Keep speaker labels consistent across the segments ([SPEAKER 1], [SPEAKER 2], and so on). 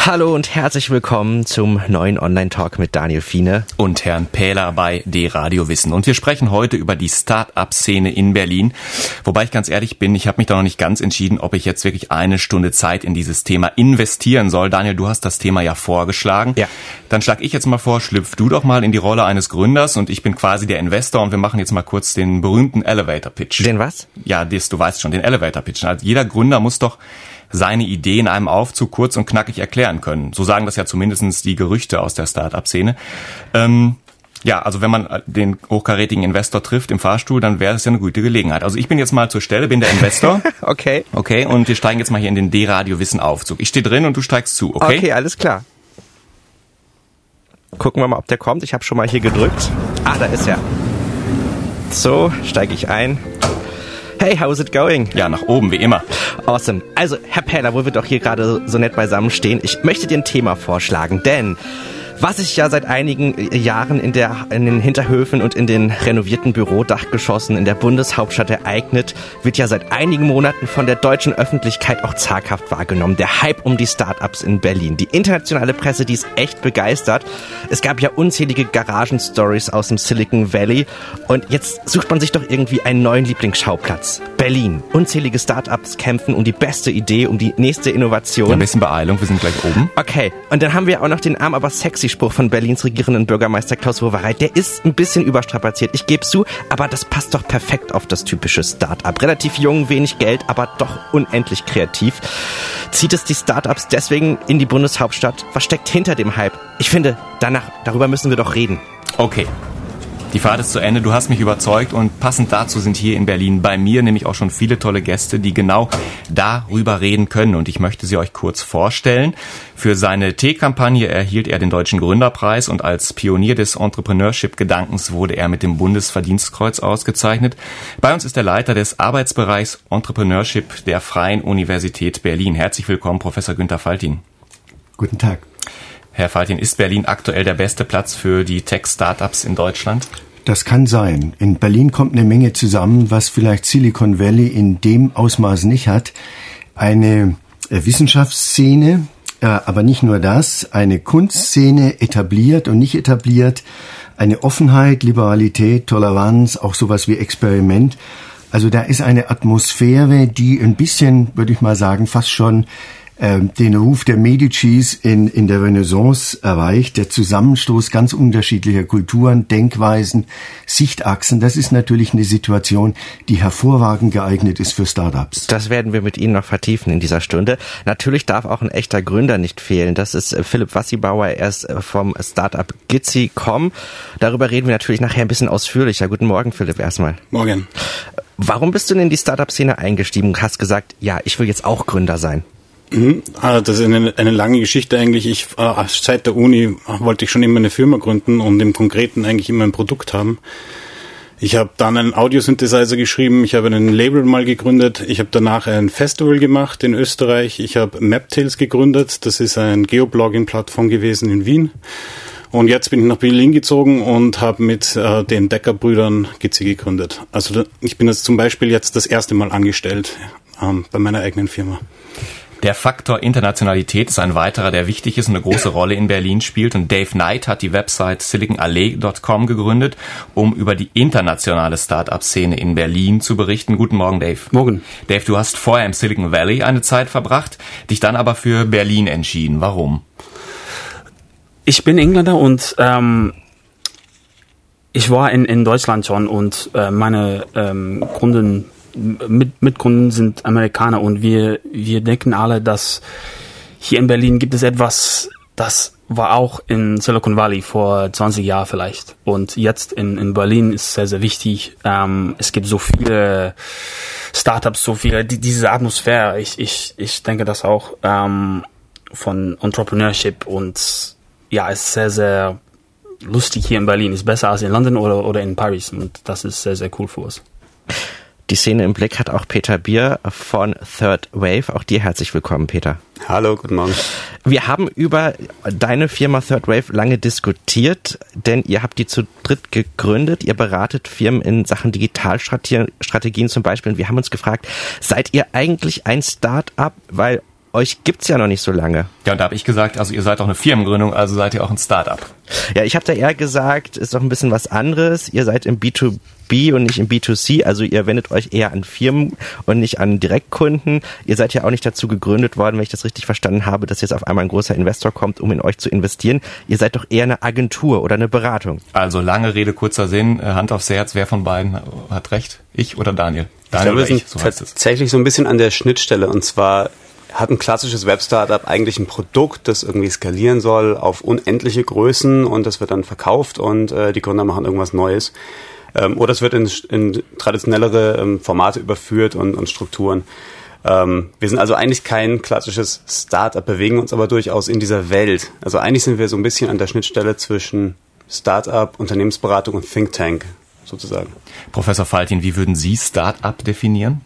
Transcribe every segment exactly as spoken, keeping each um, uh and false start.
[SPEAKER 1] Hallo und herzlich willkommen zum neuen Online-Talk mit Daniel Fiene
[SPEAKER 2] und Herrn Pähler bei D-Radio Wissen. Und wir sprechen heute über die Start-up-Szene in Berlin. Wobei ich ganz ehrlich bin, ich habe mich da noch nicht ganz entschieden, ob ich jetzt wirklich eine Stunde Zeit in dieses Thema investieren soll. Daniel, du hast das Thema ja vorgeschlagen.
[SPEAKER 1] Ja.
[SPEAKER 2] Dann schlage ich jetzt mal vor, schlüpf du doch mal in die Rolle eines Gründers und ich bin quasi der Investor und wir machen jetzt mal kurz den berühmten Elevator-Pitch.
[SPEAKER 1] Den was?
[SPEAKER 2] Ja, das, du weißt schon, den Elevator-Pitch. Also jeder Gründer muss doch seine Idee in einem Aufzug kurz und knackig erklären können. So sagen das ja zumindest die Gerüchte aus der Start-up-Szene. Ähm, ja, also wenn man den hochkarätigen Investor trifft im Fahrstuhl, dann wäre es ja eine gute Gelegenheit. Also ich bin jetzt mal zur Stelle, bin der Investor.
[SPEAKER 1] Okay.
[SPEAKER 2] Okay, und wir steigen jetzt mal hier in den D-Radio-Wissen-Aufzug. Ich stehe drin und du steigst zu, okay?
[SPEAKER 1] Okay, alles klar. Gucken wir mal, ob der kommt. Ich habe schon mal hier gedrückt. Ah, da ist er. So, steige ich ein. Hey, how's it going?
[SPEAKER 2] Ja, nach oben, wie immer.
[SPEAKER 1] Awesome. Also, Herr Pähler, wo wir doch hier gerade so nett beisammen stehen, ich möchte dir ein Thema vorschlagen, denn was sich ja seit einigen Jahren in, der, in den Hinterhöfen und in den renovierten Bürodachgeschossen in der Bundeshauptstadt ereignet, wird ja seit einigen Monaten von der deutschen Öffentlichkeit auch zaghaft wahrgenommen. Der Hype um die Start-ups in Berlin. Die internationale Presse, die ist echt begeistert. Es gab ja unzählige Garagen-Stories aus dem Silicon Valley und jetzt sucht man sich doch irgendwie einen neuen Lieblingsschauplatz. Berlin. Unzählige Start-ups kämpfen um die beste Idee, um die nächste Innovation.
[SPEAKER 2] Ein bisschen Beeilung, wir sind gleich oben.
[SPEAKER 1] Okay, und dann haben wir auch noch den arm, aber sexy Spruch von Berlins regierenden Bürgermeister Klaus Wowereit. Der ist ein bisschen überstrapaziert, ich gebe zu, aber das passt doch perfekt auf das typische Start-up. Relativ jung, wenig Geld, aber doch unendlich kreativ. Zieht es die Start-ups deswegen in die Bundeshauptstadt? Was steckt hinter dem Hype? Ich finde, danach, darüber müssen wir doch reden.
[SPEAKER 2] Okay. Die Fahrt ist zu Ende, du hast mich überzeugt und passend dazu sind hier in Berlin bei mir nämlich auch schon viele tolle Gäste, die genau darüber reden können und ich möchte sie euch kurz vorstellen. Für seine Tee-Kampagne erhielt er den Deutschen Gründerpreis und als Pionier des Entrepreneurship-Gedankens wurde er mit dem Bundesverdienstkreuz ausgezeichnet. Bei uns ist der Leiter des Arbeitsbereichs Entrepreneurship der Freien Universität Berlin. Herzlich willkommen, Professor Günther Faltin.
[SPEAKER 3] Guten Tag.
[SPEAKER 2] Herr Faltin, ist Berlin aktuell der beste Platz für die Tech-Startups in Deutschland?
[SPEAKER 3] Das kann sein. In Berlin kommt eine Menge zusammen, was vielleicht Silicon Valley in dem Ausmaß nicht hat. Eine Wissenschaftsszene, aber nicht nur das, eine Kunstszene etabliert und nicht etabliert, eine Offenheit, Liberalität, Toleranz, auch sowas wie Experiment. Also da ist eine Atmosphäre, die ein bisschen, würde ich mal sagen, fast schon den Ruf der Medicis in, in der Renaissance erreicht, der Zusammenstoß ganz unterschiedlicher Kulturen, Denkweisen, Sichtachsen. Das ist natürlich eine Situation, die hervorragend geeignet ist für Startups.
[SPEAKER 1] Das werden wir mit Ihnen noch vertiefen in dieser Stunde. Natürlich darf auch ein echter Gründer nicht fehlen. Das ist Philipp Wassibauer, er ist vom Startup Gitzi Punkt com. Darüber reden wir natürlich nachher ein bisschen ausführlicher. Guten Morgen, Philipp, erstmal.
[SPEAKER 4] Morgen.
[SPEAKER 1] Warum bist du denn in die Startup-Szene eingestiegen und hast gesagt, ja, ich will jetzt auch Gründer sein?
[SPEAKER 4] Das ist eine, eine lange Geschichte eigentlich. Ich, äh, seit der Uni wollte ich schon immer eine Firma gründen und im Konkreten eigentlich immer ein Produkt haben. Ich habe dann einen Audiosynthesizer geschrieben, ich habe einen Label mal gegründet, ich habe danach ein Festival gemacht in Österreich, ich habe Maptails gegründet, das ist eine Geoblogging-Plattform gewesen in Wien. Und jetzt bin ich nach Berlin gezogen und habe mit äh, den Decker-Brüdern Gitzi gegründet. Also ich bin jetzt zum Beispiel jetzt das erste Mal angestellt ähm, bei meiner eigenen Firma.
[SPEAKER 2] Der Faktor Internationalität ist ein weiterer, der wichtig ist und eine große Rolle in Berlin spielt. Und Dave Knight hat die Website silicon allee Punkt com gegründet, um über die internationale Start-up-Szene in Berlin zu berichten. Guten Morgen, Dave.
[SPEAKER 4] Morgen.
[SPEAKER 2] Dave, du hast vorher im Silicon Valley eine Zeit verbracht, dich dann aber für Berlin entschieden. Warum?
[SPEAKER 5] Ich bin Engländer und ähm, ich war in, in Deutschland schon und äh, meine ähm, Kunden Mit, Mitkunden sind Amerikaner und wir, wir denken alle, dass hier in Berlin gibt es etwas, das war auch in Silicon Valley vor zwanzig Jahren vielleicht. Und jetzt in, in Berlin ist es sehr, sehr wichtig. Ähm, es gibt so viele Startups, so viele, die, diese Atmosphäre. Ich, ich, ich denke das auch ähm, von Entrepreneurship und ja, es ist sehr, sehr lustig hier in Berlin. Ist besser als in London oder, oder in Paris und das ist sehr, sehr cool für uns.
[SPEAKER 1] Die Szene im Blick hat auch Peter Bier von Third Wave. Auch dir herzlich willkommen, Peter.
[SPEAKER 6] Hallo, guten Morgen.
[SPEAKER 1] Wir haben über deine Firma Third Wave lange diskutiert, denn ihr habt die zu dritt gegründet. Ihr beratet Firmen in Sachen Digitalstrategien zum Beispiel. Und wir haben uns gefragt, seid ihr eigentlich ein Start-up? Weil euch gibt's ja noch nicht so lange.
[SPEAKER 2] Ja, und da habe ich gesagt, also ihr seid doch eine Firmengründung, also seid ihr auch ein Start-up.
[SPEAKER 1] Ja, ich habe da eher gesagt, ist doch ein bisschen was anderes. Ihr seid im B zwei B und nicht im B zwei C, also ihr wendet euch eher an Firmen und nicht an Direktkunden. Ihr seid ja auch nicht dazu gegründet worden, wenn ich das richtig verstanden habe, dass jetzt auf einmal ein großer Investor kommt, um in euch zu investieren. Ihr seid doch eher eine Agentur oder eine Beratung.
[SPEAKER 2] Also lange Rede, kurzer Sinn, Hand aufs Herz, wer von beiden hat recht? Ich oder Daniel? Daniel
[SPEAKER 6] ich glaube, wir sind so tatsächlich so ein bisschen an der Schnittstelle, und zwar hat ein klassisches Web-Startup eigentlich ein Produkt, das irgendwie skalieren soll auf unendliche Größen, und das wird dann verkauft und äh, die Gründer machen irgendwas Neues. Ähm, oder es wird in, in traditionellere ähm, Formate überführt und, und Strukturen. Ähm, wir sind also eigentlich kein klassisches Startup, bewegen uns aber durchaus in dieser Welt. Also eigentlich sind wir so ein bisschen an der Schnittstelle zwischen Startup, Unternehmensberatung und Think Tank sozusagen.
[SPEAKER 2] Professor Faltin, wie würden Sie Startup definieren?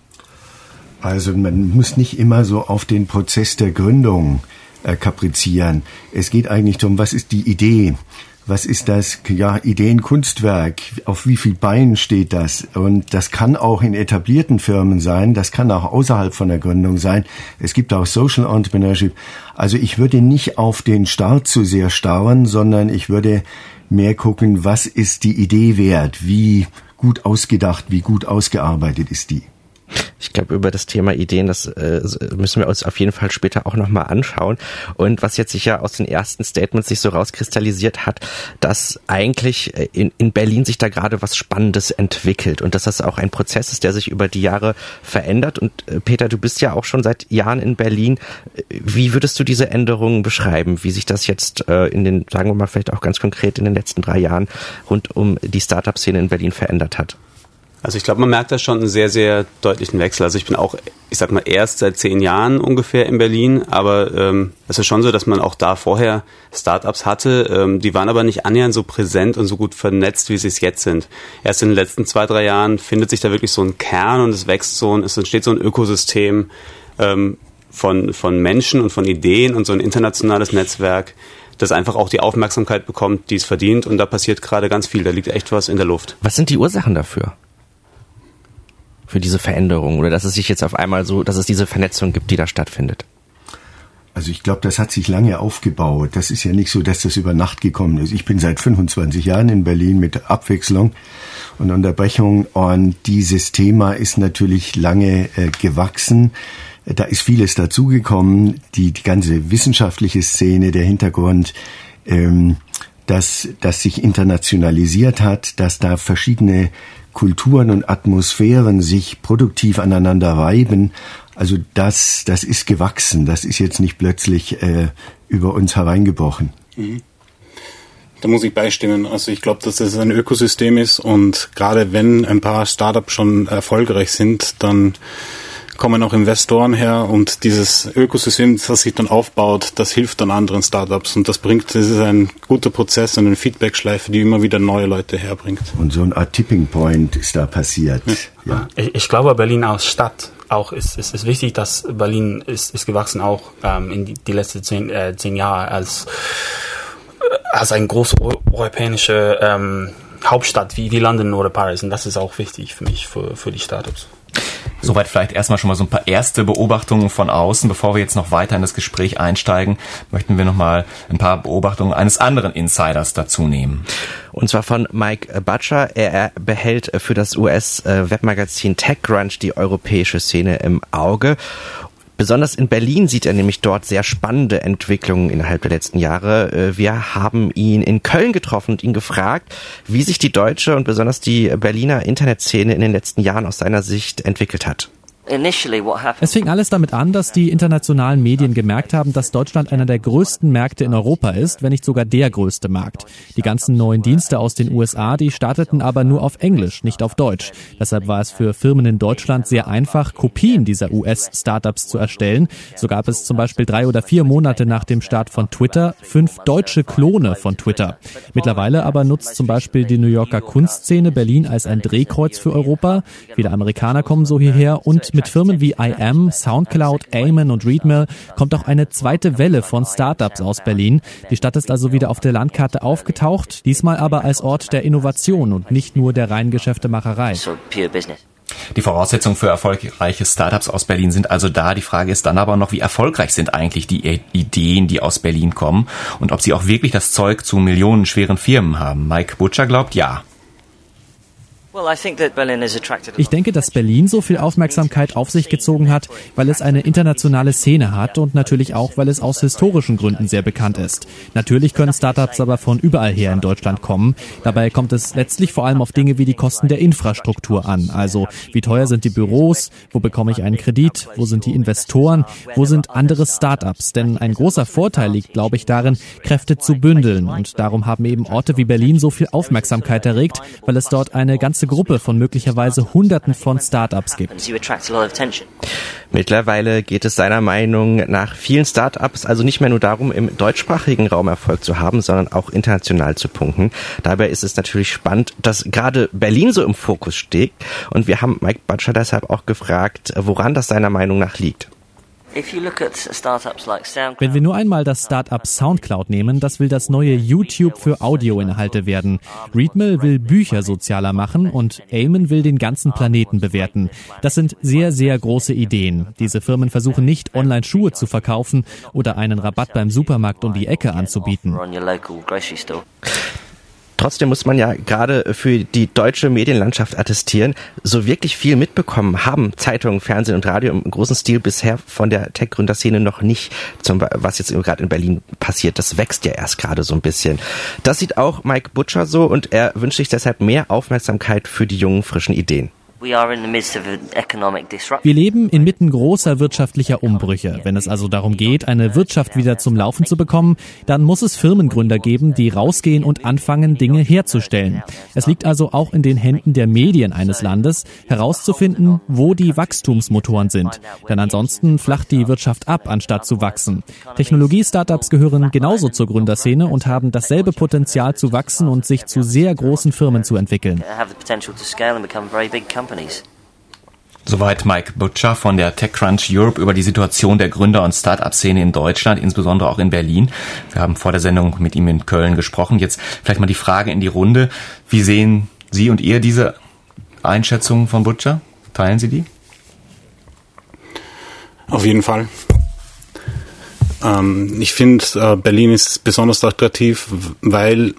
[SPEAKER 3] Also man muss nicht immer so auf den Prozess der Gründung äh, kaprizieren. Es geht eigentlich darum, was ist die Idee? Was ist das, ja, Ideenkunstwerk? Auf wie viel Beinen steht das? Und das kann auch in etablierten Firmen sein, das kann auch außerhalb von der Gründung sein. Es gibt auch Social Entrepreneurship. Also ich würde nicht auf den Start zu sehr starren, sondern ich würde mehr gucken, was ist die Idee wert? Wie gut ausgedacht, wie gut ausgearbeitet ist die?
[SPEAKER 1] Ich glaube, über das Thema Ideen, das äh, müssen wir uns auf jeden Fall später auch nochmal anschauen. Und was jetzt sich ja aus den ersten Statements sich so rauskristallisiert hat, dass eigentlich in, in Berlin sich da gerade was Spannendes entwickelt und dass das auch ein Prozess ist, der sich über die Jahre verändert. Und äh, Peter, du bist ja auch schon seit Jahren in Berlin. Wie würdest du diese Änderungen beschreiben, wie sich das jetzt äh, in den, sagen wir mal vielleicht auch ganz konkret in den letzten drei Jahren rund um die Startup-Szene in Berlin verändert hat?
[SPEAKER 6] Also ich glaube, man merkt da schon einen sehr, sehr deutlichen Wechsel. Also ich bin auch, ich sag mal, erst seit zehn Jahren ungefähr in Berlin, aber ähm, es ist schon so, dass man auch da vorher Startups hatte, ähm, die waren aber nicht annähernd so präsent und so gut vernetzt, wie sie es jetzt sind. Erst in den letzten zwei, drei Jahren findet sich da wirklich so ein Kern und es wächst so, und es entsteht so ein Ökosystem ähm, von, von Menschen und von Ideen und so ein internationales Netzwerk, das einfach auch die Aufmerksamkeit bekommt, die es verdient, und da passiert gerade ganz viel, da liegt echt was in der Luft.
[SPEAKER 1] Was sind die Ursachen dafür? Für diese Veränderung, oder dass es sich jetzt auf einmal so, dass es diese Vernetzung gibt, die da stattfindet?
[SPEAKER 3] Also ich glaube, das hat sich lange aufgebaut. Das ist ja nicht so, dass das über Nacht gekommen ist. Ich bin seit fünfundzwanzig Jahren in Berlin mit Abwechslung und Unterbrechung, und dieses Thema ist natürlich lange äh, gewachsen. Da ist vieles dazugekommen, die, die ganze wissenschaftliche Szene, der Hintergrund, ähm, dass, dass sich internationalisiert hat, dass da verschiedene Kulturen und Atmosphären sich produktiv aneinander reiben. Also das, das ist gewachsen. Das ist jetzt nicht plötzlich äh, über uns hereingebrochen.
[SPEAKER 4] Mhm. Da muss ich beistimmen. Also ich glaube, dass das ein Ökosystem ist, und gerade wenn ein paar Startups schon erfolgreich sind, dann kommen auch Investoren her, und dieses Ökosystem, das sich dann aufbaut, das hilft dann anderen Startups, und das bringt, das ist ein guter Prozess und eine Feedbackschleife, die immer wieder neue Leute herbringt.
[SPEAKER 3] Und so eine Art Tipping Point ist da passiert. Ja.
[SPEAKER 5] Ja. Ich, ich glaube, Berlin als Stadt auch ist, ist, ist wichtig, dass Berlin ist, ist gewachsen auch ähm, in die, die letzten zehn, äh, zehn Jahre als, als eine große europäische ähm, Hauptstadt wie, wie London oder Paris, und das ist auch wichtig für mich, für, für die Startups.
[SPEAKER 2] Soweit vielleicht erstmal schon mal so ein paar erste Beobachtungen von außen. Bevor wir jetzt noch weiter in das Gespräch einsteigen, möchten wir noch mal ein paar Beobachtungen eines anderen Insiders dazu nehmen.
[SPEAKER 1] Und zwar von Mike Butcher. Er behält für das U S-Webmagazin TechCrunch die europäische Szene im Auge. Besonders in Berlin sieht er nämlich dort sehr spannende Entwicklungen innerhalb der letzten Jahre. Wir haben ihn in Köln getroffen und ihn gefragt, wie sich die deutsche und besonders die Berliner Internetszene in den letzten Jahren aus seiner Sicht entwickelt hat.
[SPEAKER 7] Es fing alles damit an, dass die internationalen Medien gemerkt haben, dass Deutschland einer der größten Märkte in Europa ist, wenn nicht sogar der größte Markt. Die ganzen neuen Dienste aus den U S A, die starteten aber nur auf Englisch, nicht auf Deutsch. Deshalb war es für Firmen in Deutschland sehr einfach, Kopien dieser U S-Startups zu erstellen. So gab es zum Beispiel drei oder vier Monate nach dem Start von Twitter fünf deutsche Klone von Twitter. Mittlerweile aber nutzt zum Beispiel die New Yorker Kunstszene Berlin als ein Drehkreuz für Europa. Viele Amerikaner kommen so hierher, und mit Firmen wie I M, Soundcloud, Amen und Readmill kommt auch eine zweite Welle von Startups aus Berlin. Die Stadt ist also wieder auf der Landkarte aufgetaucht, diesmal aber als Ort der Innovation und nicht nur der reinen Geschäftemacherei.
[SPEAKER 2] Die Voraussetzungen für erfolgreiche Startups aus Berlin sind also da. Die Frage ist dann aber noch, wie erfolgreich sind eigentlich die Ideen, die aus Berlin kommen und ob sie auch wirklich das Zeug zu millionenschweren Firmen haben. Mike Butcher glaubt ja.
[SPEAKER 7] Ich denke, dass Berlin so viel Aufmerksamkeit auf sich gezogen hat, weil es eine internationale Szene hat und natürlich auch, weil es aus historischen Gründen sehr bekannt ist. Natürlich können Startups aber von überall her in Deutschland kommen. Dabei kommt es letztlich vor allem auf Dinge wie die Kosten der Infrastruktur an. Also wie teuer sind die Büros, wo bekomme ich einen Kredit, wo sind die Investoren, wo sind andere Startups. Denn ein großer Vorteil liegt, glaube ich, darin, Kräfte zu bündeln. Und darum haben eben Orte wie Berlin so viel Aufmerksamkeit erregt, weil es dort eine ganze Gruppe von möglicherweise Hunderten von Startups gibt.
[SPEAKER 1] Mittlerweile geht es seiner Meinung nach vielen Startups also nicht mehr nur darum, im deutschsprachigen Raum Erfolg zu haben, sondern auch international zu punkten. Dabei ist es natürlich spannend, dass gerade Berlin so im Fokus steht. Und wir haben Mike Butcher deshalb auch gefragt, woran das seiner Meinung nach liegt.
[SPEAKER 7] Wenn wir nur einmal das Startup Soundcloud nehmen, das will das neue YouTube für Audioinhalte werden. Readmill will Bücher sozialer machen und Eamon will den ganzen Planeten bewerten. Das sind sehr, sehr große Ideen. Diese Firmen versuchen nicht, online Schuhe zu verkaufen oder einen Rabatt beim Supermarkt um die Ecke anzubieten.
[SPEAKER 1] Trotzdem muss man ja gerade für die deutsche Medienlandschaft attestieren, so wirklich viel mitbekommen haben Zeitungen, Fernsehen und Radio im großen Stil bisher von der Tech-Gründerszene noch nicht, zum, was jetzt gerade in Berlin passiert. Das wächst ja erst gerade so ein bisschen. Das sieht auch Mike Butcher so und er wünscht sich deshalb mehr Aufmerksamkeit für die jungen, frischen Ideen.
[SPEAKER 7] Wir leben inmitten großer wirtschaftlicher Umbrüche. Wenn es also darum geht, eine Wirtschaft wieder zum Laufen zu bekommen, dann muss es Firmengründer geben, die rausgehen und anfangen, Dinge herzustellen. Es liegt also auch in den Händen der Medien eines Landes, herauszufinden, wo die Wachstumsmotoren sind. Denn ansonsten flacht die Wirtschaft ab, anstatt zu wachsen. Technologie-Startups gehören genauso zur Gründerszene und haben dasselbe Potenzial zu wachsen und sich zu sehr großen Firmen zu entwickeln.
[SPEAKER 2] Soweit Mike Butcher von der TechCrunch Europe über die Situation der Gründer- und Start-up-Szene in Deutschland, insbesondere auch in Berlin. Wir haben vor der Sendung mit ihm in Köln gesprochen. Jetzt vielleicht mal die Frage in die Runde. Wie sehen Sie und ihr diese Einschätzungen von Butcher? Teilen Sie die?
[SPEAKER 4] Auf jeden Fall. Ähm, ich finde, äh, Berlin ist besonders attraktiv, weil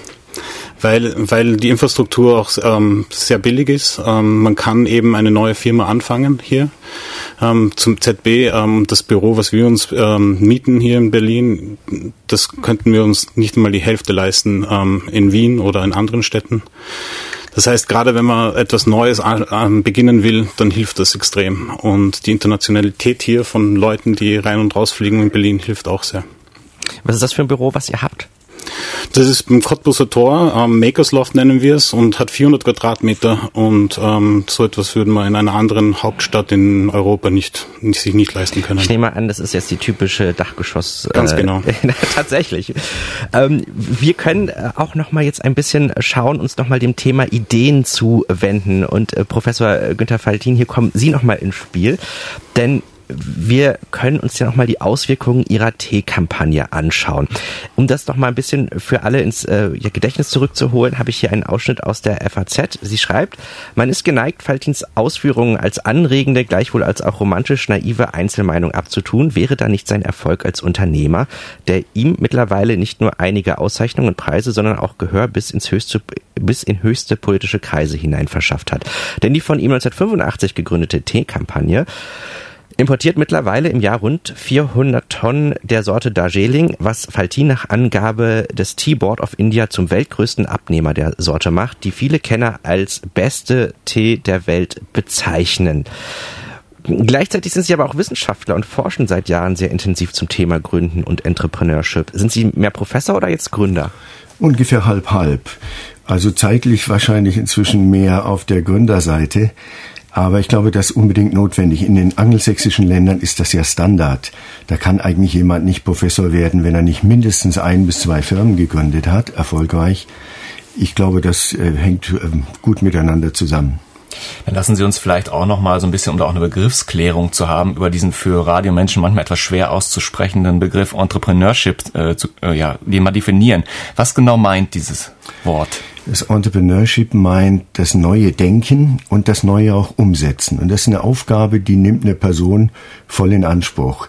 [SPEAKER 4] Weil, weil die Infrastruktur auch ähm, sehr billig ist. Ähm, man kann eben eine neue Firma anfangen hier. Ähm, zum Z B, ähm, das Büro, was wir uns ähm, mieten hier in Berlin, das könnten wir uns nicht einmal die Hälfte leisten ähm, in Wien oder in anderen Städten. Das heißt, gerade wenn man etwas Neues an, beginnen will, dann hilft das extrem. Und die Internationalität hier von Leuten, die rein und rausfliegen in Berlin, hilft auch sehr.
[SPEAKER 1] Was ist das für ein Büro, was ihr habt?
[SPEAKER 4] Das ist im Cottbuser Tor, ähm, Makersloft nennen wir es, und hat vierhundert Quadratmeter, und ähm, so etwas würde man in einer anderen Hauptstadt in Europa nicht, nicht sich nicht leisten können.
[SPEAKER 1] Ich nehme an, das ist jetzt die typische Dachgeschoss.
[SPEAKER 4] Ganz äh, genau.
[SPEAKER 1] Tatsächlich. Ähm, wir können auch noch mal jetzt ein bisschen schauen, uns noch mal dem Thema Ideen zuwenden, und äh, Professor Günther Faltin, hier kommen Sie noch mal ins Spiel, denn wir können uns ja noch mal die Auswirkungen Ihrer Tee-Kampagne anschauen. Um das noch mal ein bisschen für alle ins äh, Gedächtnis zurückzuholen, habe ich hier einen Ausschnitt aus der F A Z. Sie schreibt: Man ist geneigt, Faltins Ausführungen als anregende, gleichwohl als auch romantisch naive Einzelmeinung abzutun. Wäre da nicht sein Erfolg als Unternehmer, der ihm mittlerweile nicht nur einige Auszeichnungen und Preise, sondern auch Gehör bis ins höchste, bis in höchste politische Kreise hinein verschafft hat? Denn die von ihm neunzehnhundertfünfundachtzig gegründete Tee-Kampagne importiert mittlerweile im Jahr rund vierhundert Tonnen der Sorte Darjeeling, was Faltin nach Angabe des Tea Board of India zum weltgrößten Abnehmer der Sorte macht, die viele Kenner als beste Tee der Welt bezeichnen. Gleichzeitig sind Sie aber auch Wissenschaftler und forschen seit Jahren sehr intensiv zum Thema Gründen und Entrepreneurship. Sind Sie mehr Professor oder jetzt Gründer?
[SPEAKER 3] Ungefähr halb halb. Also zeitlich wahrscheinlich inzwischen mehr auf der Gründerseite. Aber ich glaube, das ist unbedingt notwendig. In den angelsächsischen Ländern ist das ja Standard. Da kann eigentlich jemand nicht Professor werden, wenn er nicht mindestens ein bis zwei Firmen gegründet hat, erfolgreich. Ich glaube, das äh, hängt äh, gut miteinander zusammen.
[SPEAKER 2] Dann lassen Sie uns vielleicht auch noch mal so ein bisschen, um da auch eine Begriffsklärung zu haben, über diesen für Radiomenschen manchmal etwas schwer auszusprechenden Begriff Entrepreneurship, äh, zu, äh, ja, den mal definieren. Was genau meint dieses Wort?
[SPEAKER 3] Das Entrepreneurship meint das neue Denken und das neue auch umsetzen. Und das ist eine Aufgabe, die nimmt eine Person voll in Anspruch.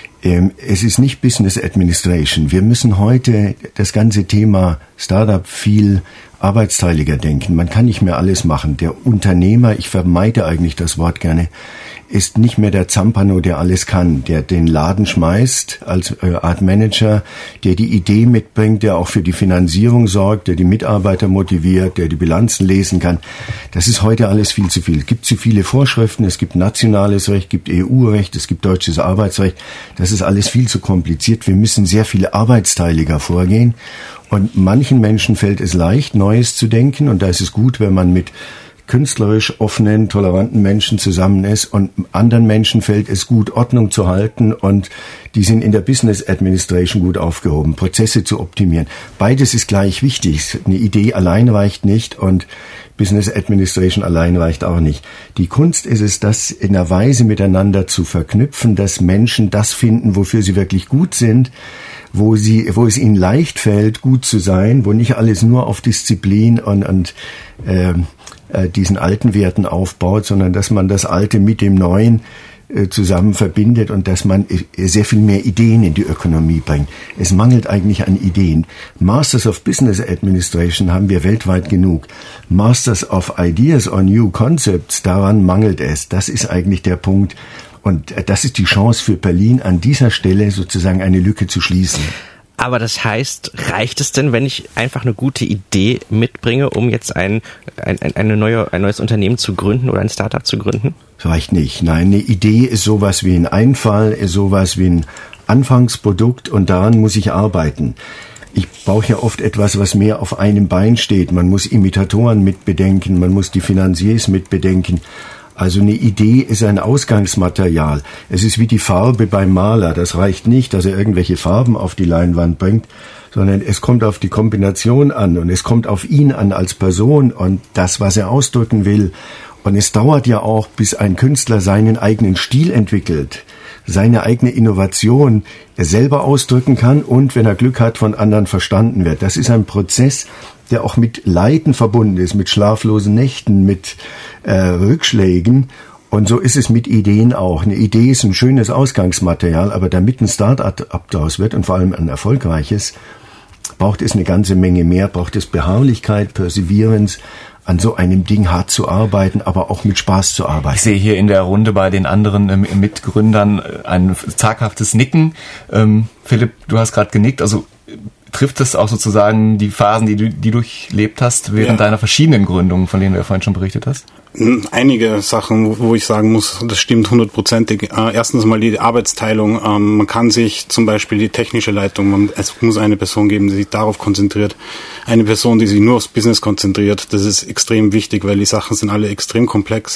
[SPEAKER 3] Es ist nicht Business Administration. Wir müssen heute das ganze Thema Startup viel arbeitsteiliger denken. Man kann nicht mehr alles machen. Der Unternehmer, ich vermeide eigentlich das Wort gerne, ist nicht mehr der Zampano, der alles kann, der den Laden schmeißt als Art Manager, der die Idee mitbringt, der auch für die Finanzierung sorgt, der die Mitarbeiter motiviert, der die Bilanzen lesen kann. Das ist heute alles viel zu viel. Es gibt zu viele Vorschriften, es gibt nationales Recht, es gibt E U-Recht, es gibt deutsches Arbeitsrecht. Das ist alles viel zu kompliziert. Wir müssen sehr viel arbeitsteiliger vorgehen. Und manchen Menschen fällt es leicht, Neues zu denken. Und da ist es gut, wenn man mit künstlerisch offenen, toleranten Menschen zusammen ist, und anderen Menschen fällt es gut, Ordnung zu halten, und die sind in der Business Administration gut aufgehoben, Prozesse zu optimieren. Beides ist gleich wichtig. Eine Idee allein reicht nicht und Business Administration allein reicht auch nicht. Die Kunst ist es, das in einer Weise miteinander zu verknüpfen, dass Menschen das finden, wofür sie wirklich gut sind, wo sie, wo es ihnen leicht fällt, gut zu sein, wo nicht alles nur auf Disziplin und, und äh, äh, diesen alten Werten aufbaut, sondern dass man das Alte mit dem Neuen äh, zusammen verbindet und dass man äh, sehr viel mehr Ideen in die Ökonomie bringt. Es mangelt eigentlich an Ideen. Masters of Business Administration haben wir weltweit genug. Masters of Ideas or New Concepts, daran mangelt es. Das ist eigentlich der Punkt. Und das ist die Chance für Berlin, an dieser Stelle sozusagen eine Lücke zu schließen.
[SPEAKER 1] Aber das heißt, reicht es denn, wenn ich einfach eine gute Idee mitbringe, um jetzt ein, ein, eine neue, ein neues Unternehmen zu gründen oder ein Startup zu gründen?
[SPEAKER 3] Das reicht nicht. Nein, eine Idee ist sowas wie ein Einfall, ist sowas wie ein Anfangsprodukt, und daran muss ich arbeiten. Ich brauche ja oft etwas, was mehr auf einem Bein steht. Man muss Imitatoren mitbedenken, man muss die Finanziers mitbedenken. Also eine Idee ist ein Ausgangsmaterial. Es ist wie die Farbe beim Maler. Das reicht nicht, dass er irgendwelche Farben auf die Leinwand bringt, sondern es kommt auf die Kombination an und es kommt auf ihn an als Person und das, was er ausdrücken will. Und es dauert ja auch, bis ein Künstler seinen eigenen Stil entwickelt, seine eigene Innovation er selber ausdrücken kann und, wenn er Glück hat, von anderen verstanden wird. Das ist ein Prozess, der auch mit Leiden verbunden ist, mit schlaflosen Nächten, mit äh, Rückschlägen. Und so ist es mit Ideen auch. Eine Idee ist ein schönes Ausgangsmaterial, aber damit ein Start-up daraus wird und vor allem ein erfolgreiches, braucht es eine ganze Menge mehr, braucht es Beharrlichkeit, Perseverance, an so einem Ding hart zu arbeiten, aber auch mit Spaß zu arbeiten.
[SPEAKER 2] Ich sehe hier in der Runde bei den anderen ähm, Mitgründern ein zaghaftes Nicken. Ähm, Philipp, du hast gerade genickt, also trifft es auch sozusagen die Phasen, die du die durchlebt hast während ja. deiner verschiedenen Gründungen, von denen du ja vorhin schon berichtet hast?
[SPEAKER 4] Einige Sachen, wo ich sagen muss, das stimmt hundertprozentig. Erstens mal die Arbeitsteilung. Man kann sich zum Beispiel die technische Leitung, man, es muss eine Person geben, die sich darauf konzentriert. Eine Person, die sich nur aufs Business konzentriert. Das ist extrem wichtig, weil die Sachen sind alle extrem komplex.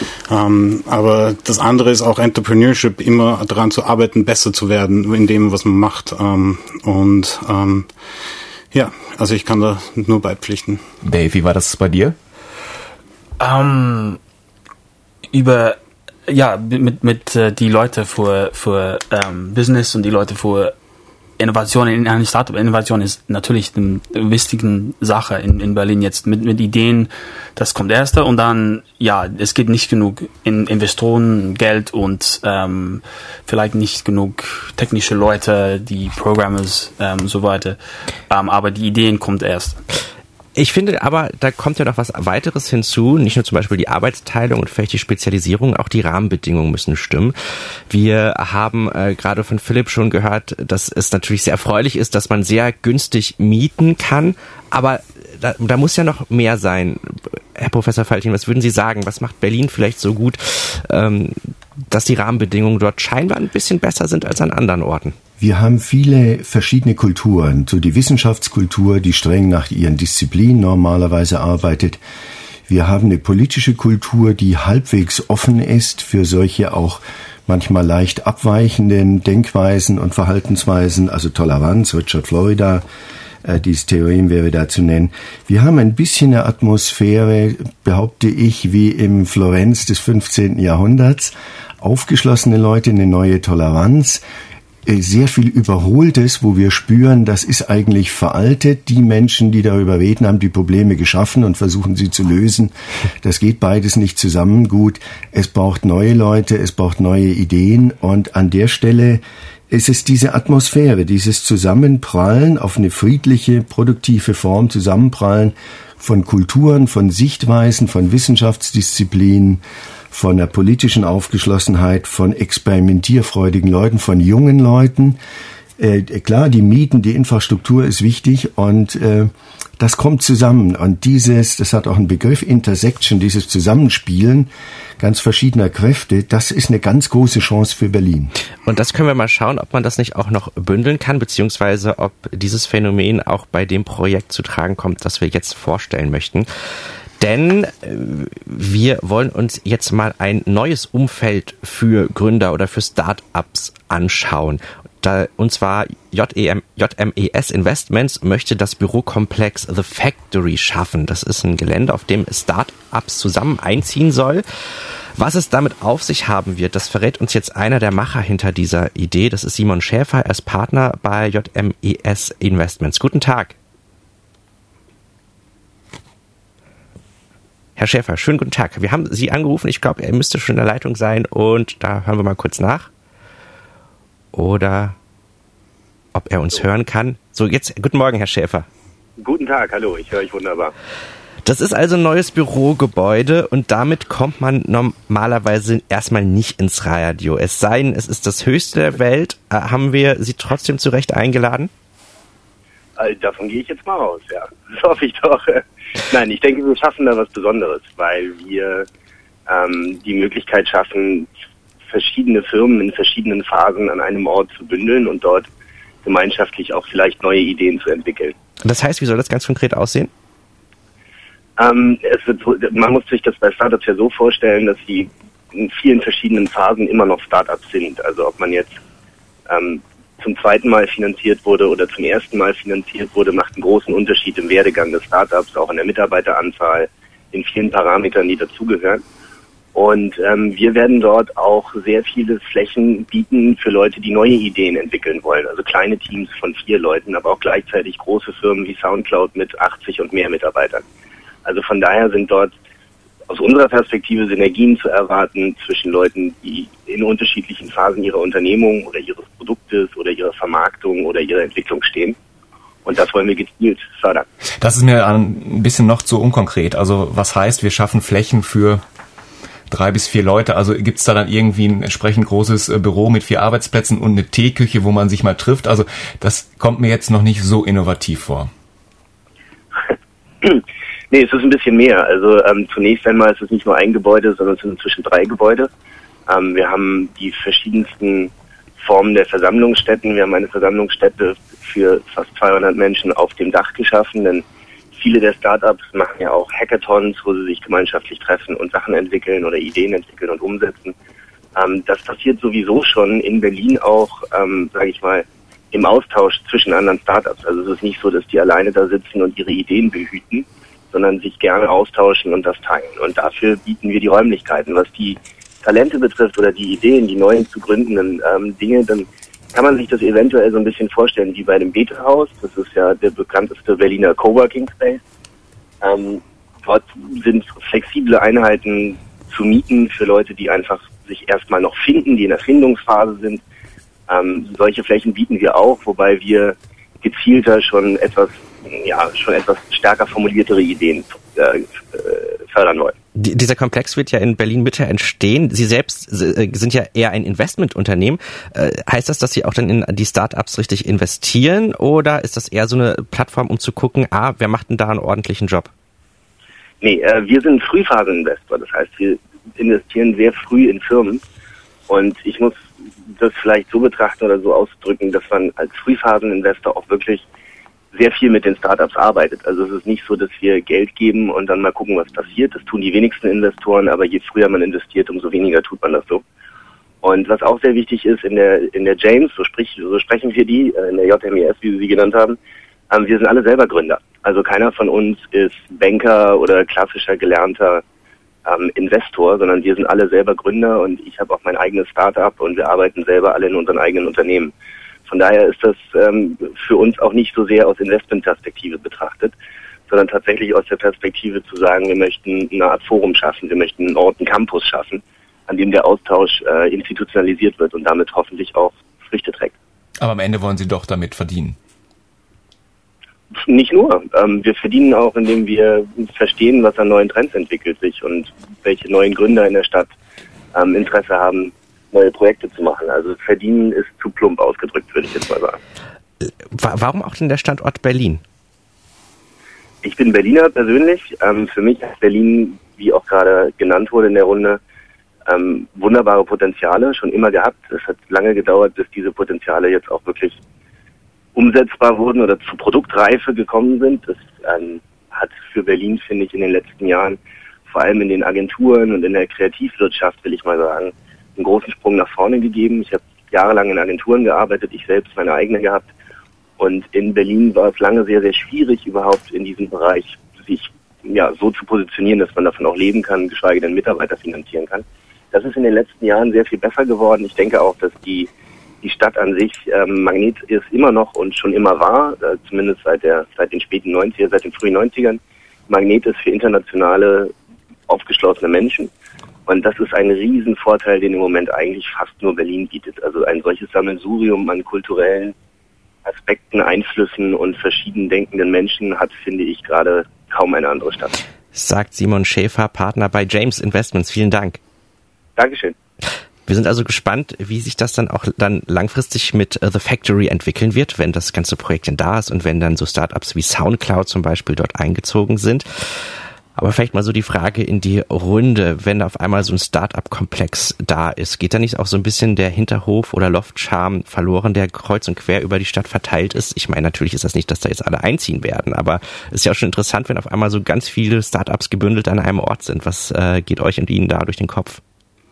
[SPEAKER 4] Aber das andere ist auch Entrepreneurship, immer daran zu arbeiten, besser zu werden in dem, was man macht. Und ja, also ich kann da nur beipflichten.
[SPEAKER 2] Dave, wie war das bei dir?
[SPEAKER 5] Um, über ja mit mit äh, die Leute für für ähm, Business und die Leute für Innovation in einer Startup. Innovation ist natürlich eine wichtige Sache in in Berlin jetzt mit mit Ideen. Das kommt erste und dann ja es gibt nicht genug in Investoren, Geld und ähm, vielleicht nicht genug technische Leute, die Programmers ähm, so weiter. Ähm, aber die Ideen kommt erst.
[SPEAKER 1] Ich finde aber, da kommt ja noch was weiteres hinzu, nicht nur zum Beispiel die Arbeitsteilung und vielleicht die Spezialisierung, auch die Rahmenbedingungen müssen stimmen. Wir haben äh, gerade von Philipp schon gehört, dass es natürlich sehr erfreulich ist, dass man sehr günstig mieten kann, aber da, da muss ja noch mehr sein. Herr Professor Faltin, was würden Sie sagen? Was macht Berlin vielleicht so gut, ähm, dass die Rahmenbedingungen dort scheinbar ein bisschen besser sind als an anderen Orten?
[SPEAKER 3] Wir haben viele verschiedene Kulturen, so die Wissenschaftskultur, die streng nach ihren Disziplinen normalerweise arbeitet. Wir haben eine politische Kultur, die halbwegs offen ist für solche auch manchmal leicht abweichenden Denkweisen und Verhaltensweisen, also Toleranz, Richard Florida, äh, dieses Theorem wäre da zu nennen. Wir haben ein bisschen eine Atmosphäre, behaupte ich, wie im Florenz des fünfzehnten Jahrhunderts. Aufgeschlossene Leute, eine neue Toleranz. sehr viel Überholtes, wo wir spüren, das ist eigentlich veraltet. Die Menschen, die darüber reden, haben die Probleme geschaffen und versuchen sie zu lösen. Das geht beides nicht zusammen gut. Es braucht neue Leute, es braucht neue Ideen und an der Stelle ist es diese Atmosphäre, dieses Zusammenprallen auf eine friedliche, produktive Form, Zusammenprallen von Kulturen, von Sichtweisen, von Wissenschaftsdisziplinen, von der politischen Aufgeschlossenheit, von experimentierfreudigen Leuten, von jungen Leuten. Äh, klar, die Mieten, die Infrastruktur ist wichtig und äh, das kommt zusammen. Und dieses, das hat auch einen Begriff, Intersection, dieses Zusammenspielen ganz verschiedener Kräfte, das ist eine ganz große Chance für Berlin.
[SPEAKER 1] Und das können wir mal schauen, ob man das nicht auch noch bündeln kann, beziehungsweise ob dieses Phänomen auch bei dem Projekt zu tragen kommt, das wir jetzt vorstellen möchten. Denn wir wollen uns jetzt mal ein neues Umfeld für Gründer oder für Start-ups anschauen. Da, und zwar J M E S Investments möchte das Bürokomplex The Factory schaffen. Das ist ein Gelände, auf dem Start-ups zusammen einziehen soll. Was es damit auf sich haben wird, das verrät uns jetzt einer der Macher hinter dieser Idee. Das ist Simon Schäfer, er ist Partner bei J M E S Investments. Guten Tag. Herr Schäfer, schönen guten Tag. Wir haben Sie angerufen. Ich glaube, er müsste schon in der Leitung sein. Und da hören wir mal kurz nach. Oder ob er uns so hören kann. So, jetzt, guten Morgen, Herr Schäfer.
[SPEAKER 8] Guten Tag, hallo, ich höre euch wunderbar.
[SPEAKER 1] Das ist also ein neues Bürogebäude und damit kommt man normalerweise erstmal nicht ins Radio. Es sei denn, es ist das höchste der Welt. Äh, haben wir Sie trotzdem zu Recht eingeladen?
[SPEAKER 8] Also davon gehe ich jetzt mal aus, ja. Das hoffe ich doch. Nein, ich denke, wir schaffen da was Besonderes, weil wir ähm, die Möglichkeit schaffen, verschiedene Firmen in verschiedenen Phasen an einem Ort zu bündeln und dort gemeinschaftlich auch vielleicht neue Ideen zu entwickeln.
[SPEAKER 1] Das heißt, wie soll das ganz konkret aussehen?
[SPEAKER 8] Ähm, es wird, man muss sich das bei Startups ja so vorstellen, dass sie in vielen verschiedenen Phasen immer noch Startups sind. Also ob man jetzt ähm, zum zweiten Mal finanziert wurde oder zum ersten Mal finanziert wurde, macht einen großen Unterschied im Werdegang des Startups, auch in der Mitarbeiteranzahl, in vielen Parametern, die dazugehören. Und ähm, wir werden dort auch sehr viele Flächen bieten für Leute, die neue Ideen entwickeln wollen. Also kleine Teams von vier Leuten, aber auch gleichzeitig große Firmen wie SoundCloud mit achtzig und mehr Mitarbeitern. Also von daher sind dort aus unserer Perspektive Synergien zu erwarten zwischen Leuten, die in unterschiedlichen Phasen ihrer Unternehmung oder ihres Produktes oder ihrer Vermarktung oder ihrer Entwicklung stehen. Und das wollen wir gezielt fördern.
[SPEAKER 2] Das ist mir ein bisschen noch zu unkonkret. Also was heißt, wir schaffen Flächen für drei bis vier Leute? Also gibt es da dann irgendwie ein entsprechend großes Büro mit vier Arbeitsplätzen und eine Teeküche, wo man sich mal trifft? Also das kommt mir jetzt noch nicht so innovativ vor.
[SPEAKER 8] Nee, es ist ein bisschen mehr. Also ähm, zunächst einmal ist es nicht nur ein Gebäude, sondern es sind inzwischen drei Gebäude. Ähm, wir haben die verschiedensten Formen der Versammlungsstätten. Wir haben eine Versammlungsstätte für fast zweihundert Menschen auf dem Dach geschaffen, denn viele der Startups machen ja auch Hackathons, wo sie sich gemeinschaftlich treffen und Sachen entwickeln oder Ideen entwickeln und umsetzen. Ähm, das passiert sowieso schon in Berlin auch, ähm, sage ich mal, im Austausch zwischen anderen Startups. Also es ist nicht so, dass die alleine da sitzen und ihre Ideen behüten, sondern sich gerne austauschen und das teilen. Und dafür bieten wir die Räumlichkeiten. Was die Talente betrifft oder die Ideen, die neuen zu gründenden ähm, Dinge, dann kann man sich das eventuell so ein bisschen vorstellen wie bei dem Beta-Haus. Das ist ja der bekannteste Berliner Coworking Space. Ähm, dort sind flexible Einheiten zu mieten für Leute, die einfach sich erstmal noch finden, die in der Findungsphase sind. Ähm, solche Flächen bieten wir auch, wobei wir gezielter schon etwas, ja, schon etwas stärker formuliertere Ideen äh, fördern wollen.
[SPEAKER 1] Die, dieser Komplex wird ja in Berlin-Mitte entstehen. Sie selbst äh, sind ja eher ein Investmentunternehmen. Äh, heißt das, dass Sie auch dann in die Startups richtig investieren oder ist das eher so eine Plattform, um zu gucken, ah, wer macht denn da einen ordentlichen Job?
[SPEAKER 8] Nee, äh, wir sind Frühphaseninvestor. Das heißt, wir investieren sehr früh in Firmen und ich muss das vielleicht so betrachten oder so ausdrücken, dass man als Frühphaseninvestor auch wirklich sehr viel mit den Startups arbeitet. Also es ist nicht so, dass wir Geld geben und dann mal gucken, was passiert. Das tun die wenigsten Investoren, aber je früher man investiert, umso weniger tut man das so. Und was auch sehr wichtig ist, in der in der James, so, sprich, so sprechen wir die, in der J M E S, wie Sie sie genannt haben, ähm, wir sind alle selber Gründer. Also keiner von uns ist Banker oder klassischer gelernter ähm, Investor, sondern wir sind alle selber Gründer und ich habe auch mein eigenes Start-up und wir arbeiten selber alle in unseren eigenen Unternehmen. Von daher ist das ähm, für uns auch nicht so sehr aus Investmentperspektive betrachtet, sondern tatsächlich aus der Perspektive zu sagen, wir möchten eine Art Forum schaffen, wir möchten einen Ort, einen Campus schaffen, an dem der Austausch äh, institutionalisiert wird und damit hoffentlich auch Früchte trägt.
[SPEAKER 2] Aber am Ende wollen Sie doch damit verdienen.
[SPEAKER 8] Nicht nur. Ähm, wir verdienen auch, indem wir verstehen, was an neuen Trends entwickelt sich und welche neuen Gründer in der Stadt ähm, Interesse haben, neue Projekte zu machen. Also verdienen ist zu plump ausgedrückt, würde ich jetzt mal sagen.
[SPEAKER 1] Warum auch denn der Standort Berlin?
[SPEAKER 8] Ich bin Berliner persönlich. Ähm, für mich ist Berlin, wie auch gerade genannt wurde in der Runde, ähm, wunderbare Potenziale schon immer gehabt. Es hat lange gedauert, bis diese Potenziale jetzt auch wirklich umsetzbar wurden oder zu Produktreife gekommen sind. Das ähm, hat für Berlin, finde ich, in den letzten Jahren, vor allem in den Agenturen und in der Kreativwirtschaft, will ich mal sagen, einen großen Sprung nach vorne gegeben. Ich habe jahrelang in Agenturen gearbeitet, ich selbst meine eigene gehabt. Und in Berlin war es lange sehr, sehr schwierig, überhaupt in diesem Bereich sich ja so zu positionieren, dass man davon auch leben kann, geschweige denn Mitarbeiter finanzieren kann. Das ist in den letzten Jahren sehr viel besser geworden. Ich denke auch, dass die die Stadt an sich ähm, Magnet ist immer noch und schon immer war, äh, zumindest seit der seit den späten neunzigern, seit den frühen neunzigern, Magnet ist für internationale, aufgeschlossene Menschen. Und das ist ein Riesenvorteil, den im Moment eigentlich fast nur Berlin bietet. Also ein solches Sammelsurium an kulturellen Aspekten, Einflüssen und verschieden denkenden Menschen hat, finde ich, gerade kaum eine andere Stadt.
[SPEAKER 1] Sagt Simon Schäfer, Partner bei James Investments. Vielen Dank.
[SPEAKER 8] Dankeschön.
[SPEAKER 1] Wir sind also gespannt, wie sich das dann auch dann langfristig mit The Factory entwickeln wird, wenn das ganze Projekt denn da ist und wenn dann so Startups wie SoundCloud zum Beispiel dort eingezogen sind. Aber vielleicht mal so die Frage in die Runde, wenn auf einmal so ein Startup-Komplex da ist, geht da nicht auch so ein bisschen der Hinterhof oder Loftcharme verloren, der kreuz und quer über die Stadt verteilt ist? Ich meine, natürlich ist das nicht, dass da jetzt alle einziehen werden, aber es ist ja auch schon interessant, wenn auf einmal so ganz viele Startups gebündelt an einem Ort sind. Was äh, geht euch und Ihnen da durch den Kopf?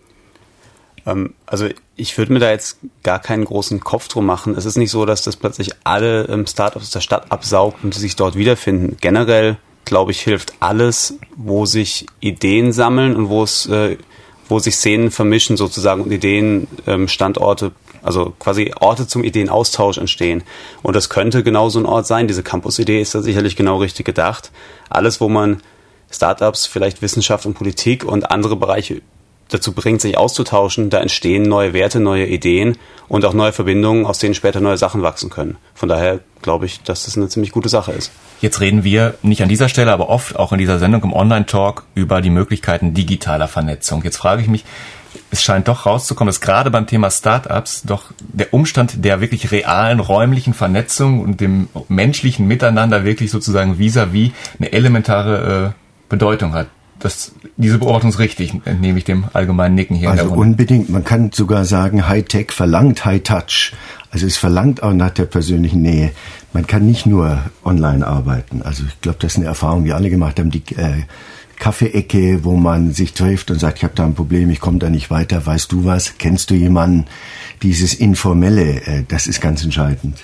[SPEAKER 6] Also ich würde mir da jetzt gar keinen großen Kopf drum machen. Es ist nicht so, dass das plötzlich alle ähm, Startups aus der Stadt absaugt und sich dort wiederfinden. Generell, glaube ich, hilft alles, wo sich Ideen sammeln und wo es, äh, wo sich Szenen vermischen sozusagen und Ideen, ähm, Standorte, also quasi Orte zum Ideenaustausch entstehen. Und das könnte genau so ein Ort sein. Diese Campus-Idee ist da sicherlich genau richtig gedacht. Alles, wo man Startups, vielleicht Wissenschaft und Politik und andere Bereiche dazu bringt, sich auszutauschen, da entstehen neue Werte, neue Ideen und auch neue Verbindungen, aus denen später neue Sachen wachsen können. Von daher glaube ich, dass das eine ziemlich gute Sache ist.
[SPEAKER 2] Jetzt reden wir nicht an dieser Stelle, aber oft auch in dieser Sendung im Online-Talk über die Möglichkeiten digitaler Vernetzung. Jetzt frage ich mich, es scheint doch rauszukommen, dass gerade beim Thema Startups doch der Umstand der wirklich realen räumlichen Vernetzung und dem menschlichen Miteinander wirklich sozusagen vis-à-vis eine elementare äh, Bedeutung hat. Das, diese Beobachtung ist richtig, entnehme ich dem allgemeinen Nicken hier.
[SPEAKER 3] Also
[SPEAKER 2] in der Runde.
[SPEAKER 3] Unbedingt, man kann sogar sagen, Hightech verlangt High-Touch. Also es verlangt auch nach der persönlichen Nähe. Man kann nicht nur online arbeiten. Also ich glaube, das ist eine Erfahrung, die alle gemacht haben. Die äh, Kaffeeecke, wo man sich trifft und sagt, ich habe da ein Problem, ich komme da nicht weiter, weißt du was, kennst du jemanden? Dieses Informelle, äh, das ist ganz entscheidend.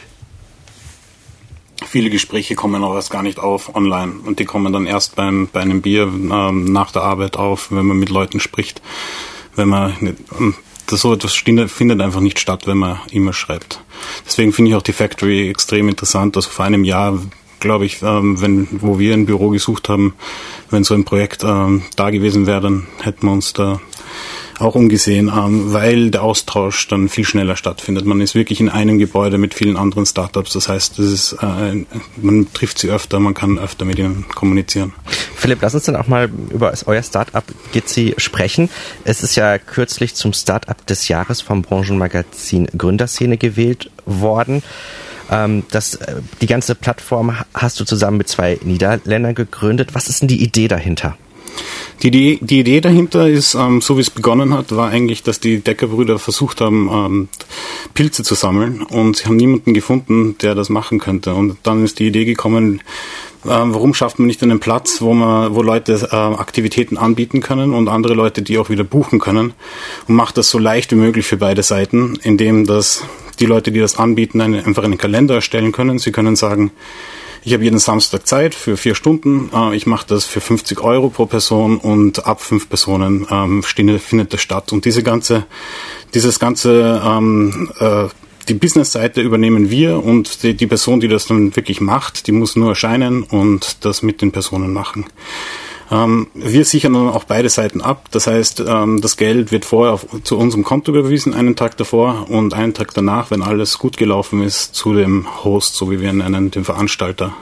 [SPEAKER 4] Viele Gespräche kommen auch erst gar nicht auf online und die kommen dann erst beim, bei einem Bier ähm, nach der Arbeit auf, wenn man mit Leuten spricht. Wenn man nicht, das so etwas findet einfach nicht statt, wenn man E-Mail schreibt. Deswegen finde ich auch die Factory extrem interessant. Also vor einem Jahr, glaube ich, ähm, wenn wo wir ein Büro gesucht haben, wenn so ein Projekt ähm, da gewesen wäre, dann hätten wir uns da auch umgesehen, ähm, weil der Austausch dann viel schneller stattfindet. Man ist wirklich in einem Gebäude mit vielen anderen Startups. Das heißt, das ist, äh, man trifft sie öfter, man kann öfter mit ihnen kommunizieren.
[SPEAKER 1] Philipp, lass uns dann auch mal über euer Startup Gitzi sprechen. Es ist ja kürzlich zum Startup des Jahres vom Branchenmagazin Gründerszene gewählt worden. Ähm, das, die ganze Plattform hast du zusammen mit zwei Niederländern gegründet. Was ist denn die Idee dahinter?
[SPEAKER 4] Die, die, die Idee dahinter ist, ähm, so wie es begonnen hat, war eigentlich, dass die Decker-Brüder versucht haben, ähm, Pilze zu sammeln und sie haben niemanden gefunden, der das machen könnte. Und dann ist die Idee gekommen, äh, warum schafft man nicht einen Platz, wo man, wo Leute äh, Aktivitäten anbieten können und andere Leute, die auch wieder buchen können und macht das so leicht wie möglich für beide Seiten, indem das die Leute, die das anbieten, eine, einfach einen Kalender erstellen können. Sie können sagen, Ich habe jeden Samstag Zeit für vier Stunden. Äh, ich mache das für fünfzig Euro pro Person und ab fünf Personen ähm, stehen, findet das statt. Und diese ganze, dieses ganze, ähm, äh, die Business-Seite übernehmen wir und die, die Person, die das dann wirklich macht, die muss nur erscheinen und das mit den Personen machen. Ähm, wir sichern dann auch beide Seiten ab. Das heißt, ähm, das Geld wird vorher auf, zu unserem Konto überwiesen, einen Tag davor, und einen Tag danach, wenn alles gut gelaufen ist, zu dem Host, so wie wir ihn nennen, dem Veranstalter.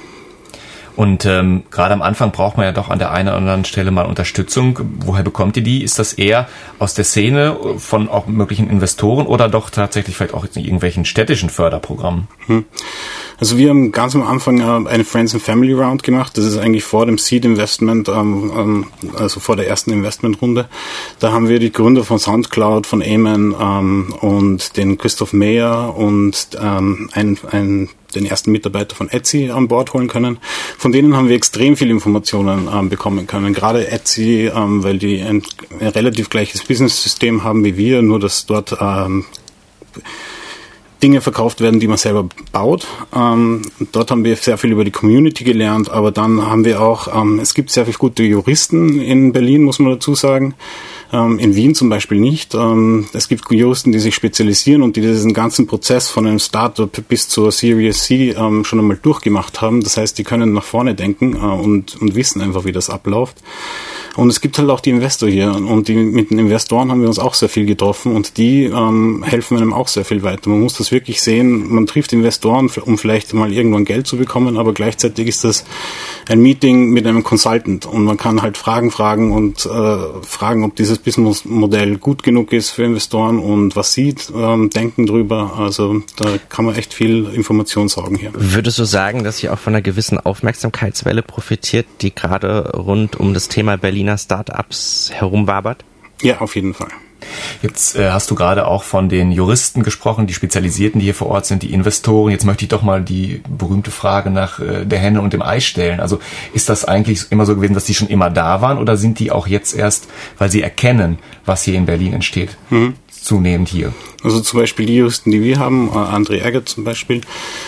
[SPEAKER 2] Und ähm, gerade am Anfang braucht man ja doch an der einen oder anderen Stelle mal Unterstützung. Woher bekommt ihr die? Ist das eher aus der Szene von auch möglichen Investoren oder doch tatsächlich vielleicht auch in irgendwelchen städtischen Förderprogrammen?
[SPEAKER 4] Hm. Also wir haben ganz am Anfang äh, eine Friends and Family Round gemacht. Das ist eigentlich vor dem Seed Investment, ähm, ähm, also vor der ersten Investmentrunde. Da haben wir die Gründer von Soundcloud, von Amen ähm, und den Christoph Meyer und ähm, ein, ein den ersten Mitarbeiter von Etsy an Bord holen können. Von denen haben wir extrem viele Informationen ähm, bekommen können. Gerade Etsy, ähm, weil die ein, ein relativ gleiches Business-System haben wie wir, nur dass dort ähm, Dinge verkauft werden, die man selber baut. Ähm, dort haben wir sehr viel über die Community gelernt, aber dann haben wir auch, ähm, es gibt sehr viele gute Juristen in Berlin, muss man dazu sagen. Ähm, in Wien zum Beispiel nicht. Ähm, es gibt Juristen, die sich spezialisieren und die diesen ganzen Prozess von einem Startup bis zur Series C ähm, schon einmal durchgemacht haben. Das heißt, die können nach vorne denken äh, und, und wissen einfach, wie das abläuft. Und es gibt halt auch die Investor hier und die, mit den Investoren haben wir uns auch sehr viel getroffen und die ähm, helfen einem auch sehr viel weiter. Man muss das wirklich sehen, man trifft Investoren, um vielleicht mal irgendwann Geld zu bekommen, aber gleichzeitig ist das ein Meeting mit einem Consultant und man kann halt Fragen fragen und äh, fragen, ob dieses Businessmodell gut genug ist für Investoren und was sie ähm, denken drüber. Also da kann man echt viel Information saugen hier.
[SPEAKER 1] Würdest du sagen, dass ihr auch von einer gewissen Aufmerksamkeitswelle profitiert, die gerade rund um das Thema Berliner Startups herumwabert?
[SPEAKER 4] Ja, auf jeden Fall.
[SPEAKER 2] Jetzt äh, hast du gerade auch von den Juristen gesprochen, die Spezialisierten, die hier vor Ort sind, die Investoren. Jetzt möchte ich doch mal die berühmte Frage nach äh, der Henne und dem Ei stellen. Also ist das eigentlich immer so gewesen, dass die schon immer da waren oder sind die auch jetzt erst, weil sie erkennen, was hier in Berlin entsteht, mhm. zunehmend hier?
[SPEAKER 4] Also zum Beispiel die Juristen, die wir haben, äh, André Egger zum Beispiel,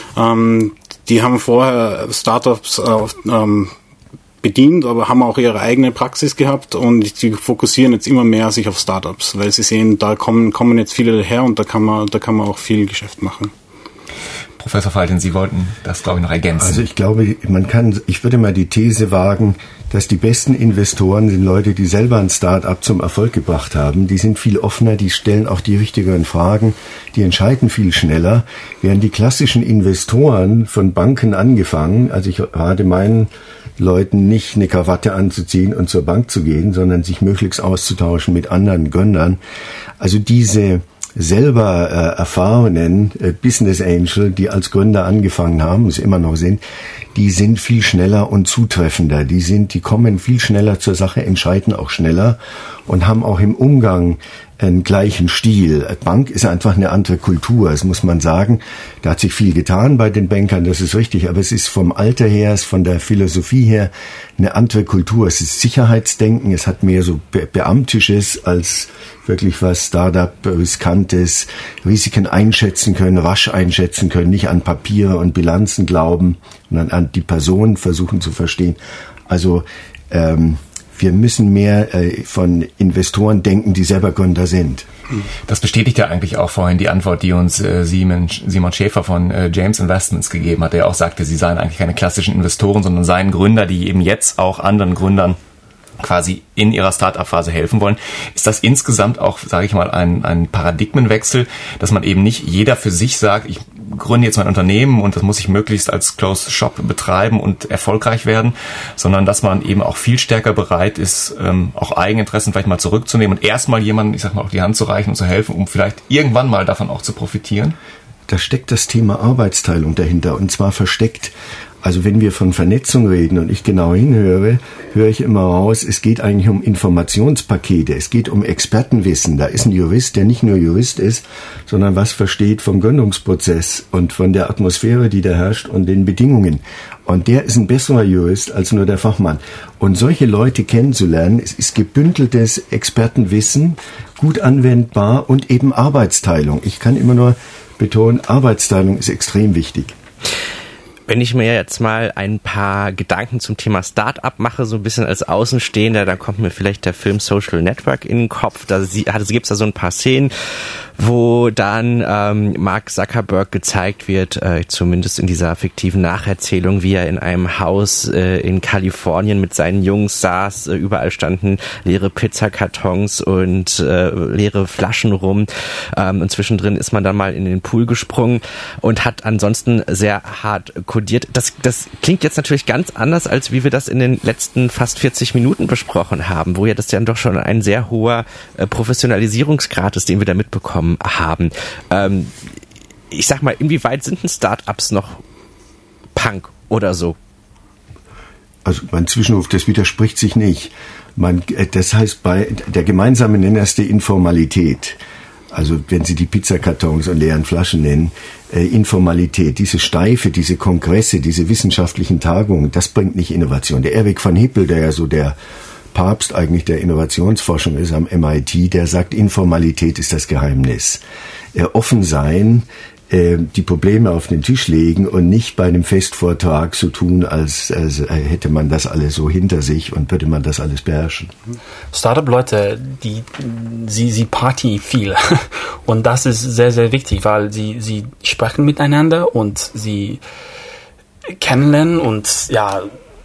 [SPEAKER 4] ähm, die haben vorher Startups äh, ähm, bedient, aber haben auch ihre eigene Praxis gehabt und die fokussieren jetzt immer mehr sich auf Startups, weil sie sehen, da kommen kommen jetzt viele her und da kann man da kann man auch viel Geschäft machen.
[SPEAKER 2] Professor Faltin, Sie wollten das, glaube ich, noch ergänzen.
[SPEAKER 3] Also ich glaube, man kann, ich würde mal die These wagen, dass die besten Investoren sind Leute, die selber ein Start-up zum Erfolg gebracht haben. Die sind viel offener, die stellen auch die richtigeren Fragen, die entscheiden viel schneller. Während die klassischen Investoren von Banken angefangen, also ich rate meinen Leuten nicht eine Krawatte anzuziehen und zur Bank zu gehen, sondern sich möglichst auszutauschen mit anderen Gründern. Also diese selber äh, erfahrenen äh, Business Angel, die als Gründer angefangen haben, es immer noch sind, die sind viel schneller und zutreffender. Die sind, die kommen viel schneller zur Sache, entscheiden auch schneller und haben auch im Umgang einen gleichen Stil. Bank ist einfach eine andere Kultur, das muss man sagen. Da hat sich viel getan bei den Bankern, das ist richtig, aber es ist vom Alter her, es ist von der Philosophie her eine andere Kultur. Es ist Sicherheitsdenken, es hat mehr so Be- Beamtisches als wirklich was Startup, Riskantes, Risiken einschätzen können, rasch einschätzen können, nicht an Papiere und Bilanzen glauben, sondern an die Person versuchen zu verstehen. Also ähm, wir müssen mehr äh, von Investoren denken, die selber Gründer sind.
[SPEAKER 2] Das bestätigt ja eigentlich auch vorhin die Antwort, die uns äh, Simon, Simon Schäfer von äh, James Investments gegeben hat, der auch sagte, sie seien eigentlich keine klassischen Investoren, sondern seien Gründer, die eben jetzt auch anderen Gründern quasi in ihrer Start-up-Phase helfen wollen. Ist das insgesamt auch, sage ich mal, ein, ein Paradigmenwechsel, dass man eben nicht jeder für sich sagt, ich gründe jetzt mein Unternehmen und das muss ich möglichst als Closed Shop betreiben und erfolgreich werden, sondern dass man eben auch viel stärker bereit ist, ähm, auch Eigeninteressen vielleicht mal zurückzunehmen und erstmal jemandem, ich sag mal, auf die Hand zu reichen und zu helfen, um vielleicht irgendwann mal davon auch zu profitieren?
[SPEAKER 3] Da steckt das Thema Arbeitsteilung dahinter und zwar versteckt. Also wenn wir von Vernetzung reden und ich genau hinhöre, höre ich immer raus, es geht eigentlich um Informationspakete, es geht um Expertenwissen. Da ist ein Jurist, der nicht nur Jurist ist, sondern was versteht vom Gründungsprozess und von der Atmosphäre, die da herrscht und den Bedingungen. Und der ist ein besserer Jurist als nur der Fachmann. Und solche Leute kennenzulernen, es ist gebündeltes Expertenwissen, gut anwendbar und eben Arbeitsteilung. Ich kann immer nur betonen, Arbeitsteilung ist extrem wichtig.
[SPEAKER 1] Wenn ich mir jetzt mal ein paar Gedanken zum Thema Start-up mache, so ein bisschen als Außenstehender, dann kommt mir vielleicht der Film Social Network in den Kopf. Da gibt es da so ein paar Szenen, wo dann ähm, Mark Zuckerberg gezeigt wird, äh, zumindest in dieser fiktiven Nacherzählung, wie er in einem Haus äh, in Kalifornien mit seinen Jungs saß. Äh, überall standen leere Pizzakartons und äh, leere Flaschen rum. Ähm, und zwischendrin ist man dann mal in den Pool gesprungen und hat ansonsten sehr hart kodiert. Das, das klingt jetzt natürlich ganz anders, als wie wir das in den letzten fast vierzig Minuten besprochen haben, wo ja das dann doch schon ein sehr hoher äh, Professionalisierungsgrad ist, den wir da mitbekommen haben. Ähm, ich sag mal, inwieweit sind denn Start-ups noch Punk oder so?
[SPEAKER 3] Also mein Zwischenruf, das widerspricht sich nicht. Man, das heißt, bei der gemeinsame Nenner ist die Informalität. Also wenn Sie die Pizzakartons und leeren Flaschen nennen, äh, Informalität, diese Steife, diese Kongresse, diese wissenschaftlichen Tagungen, das bringt nicht Innovation. Der Eric van Hippel, der ja so der Papst eigentlich der Innovationsforschung ist am M I T, der sagt, Informalität ist das Geheimnis. Äh, offen sein, äh, die Probleme auf den Tisch legen und nicht bei einem Festvortrag so tun, als, als hätte man das alles so hinter sich und würde man das alles beherrschen.
[SPEAKER 5] Startup-Leute, die, sie, sie party viel. Und das ist sehr, sehr wichtig, weil sie, sie sprechen miteinander und sie kennenlernen und, ja,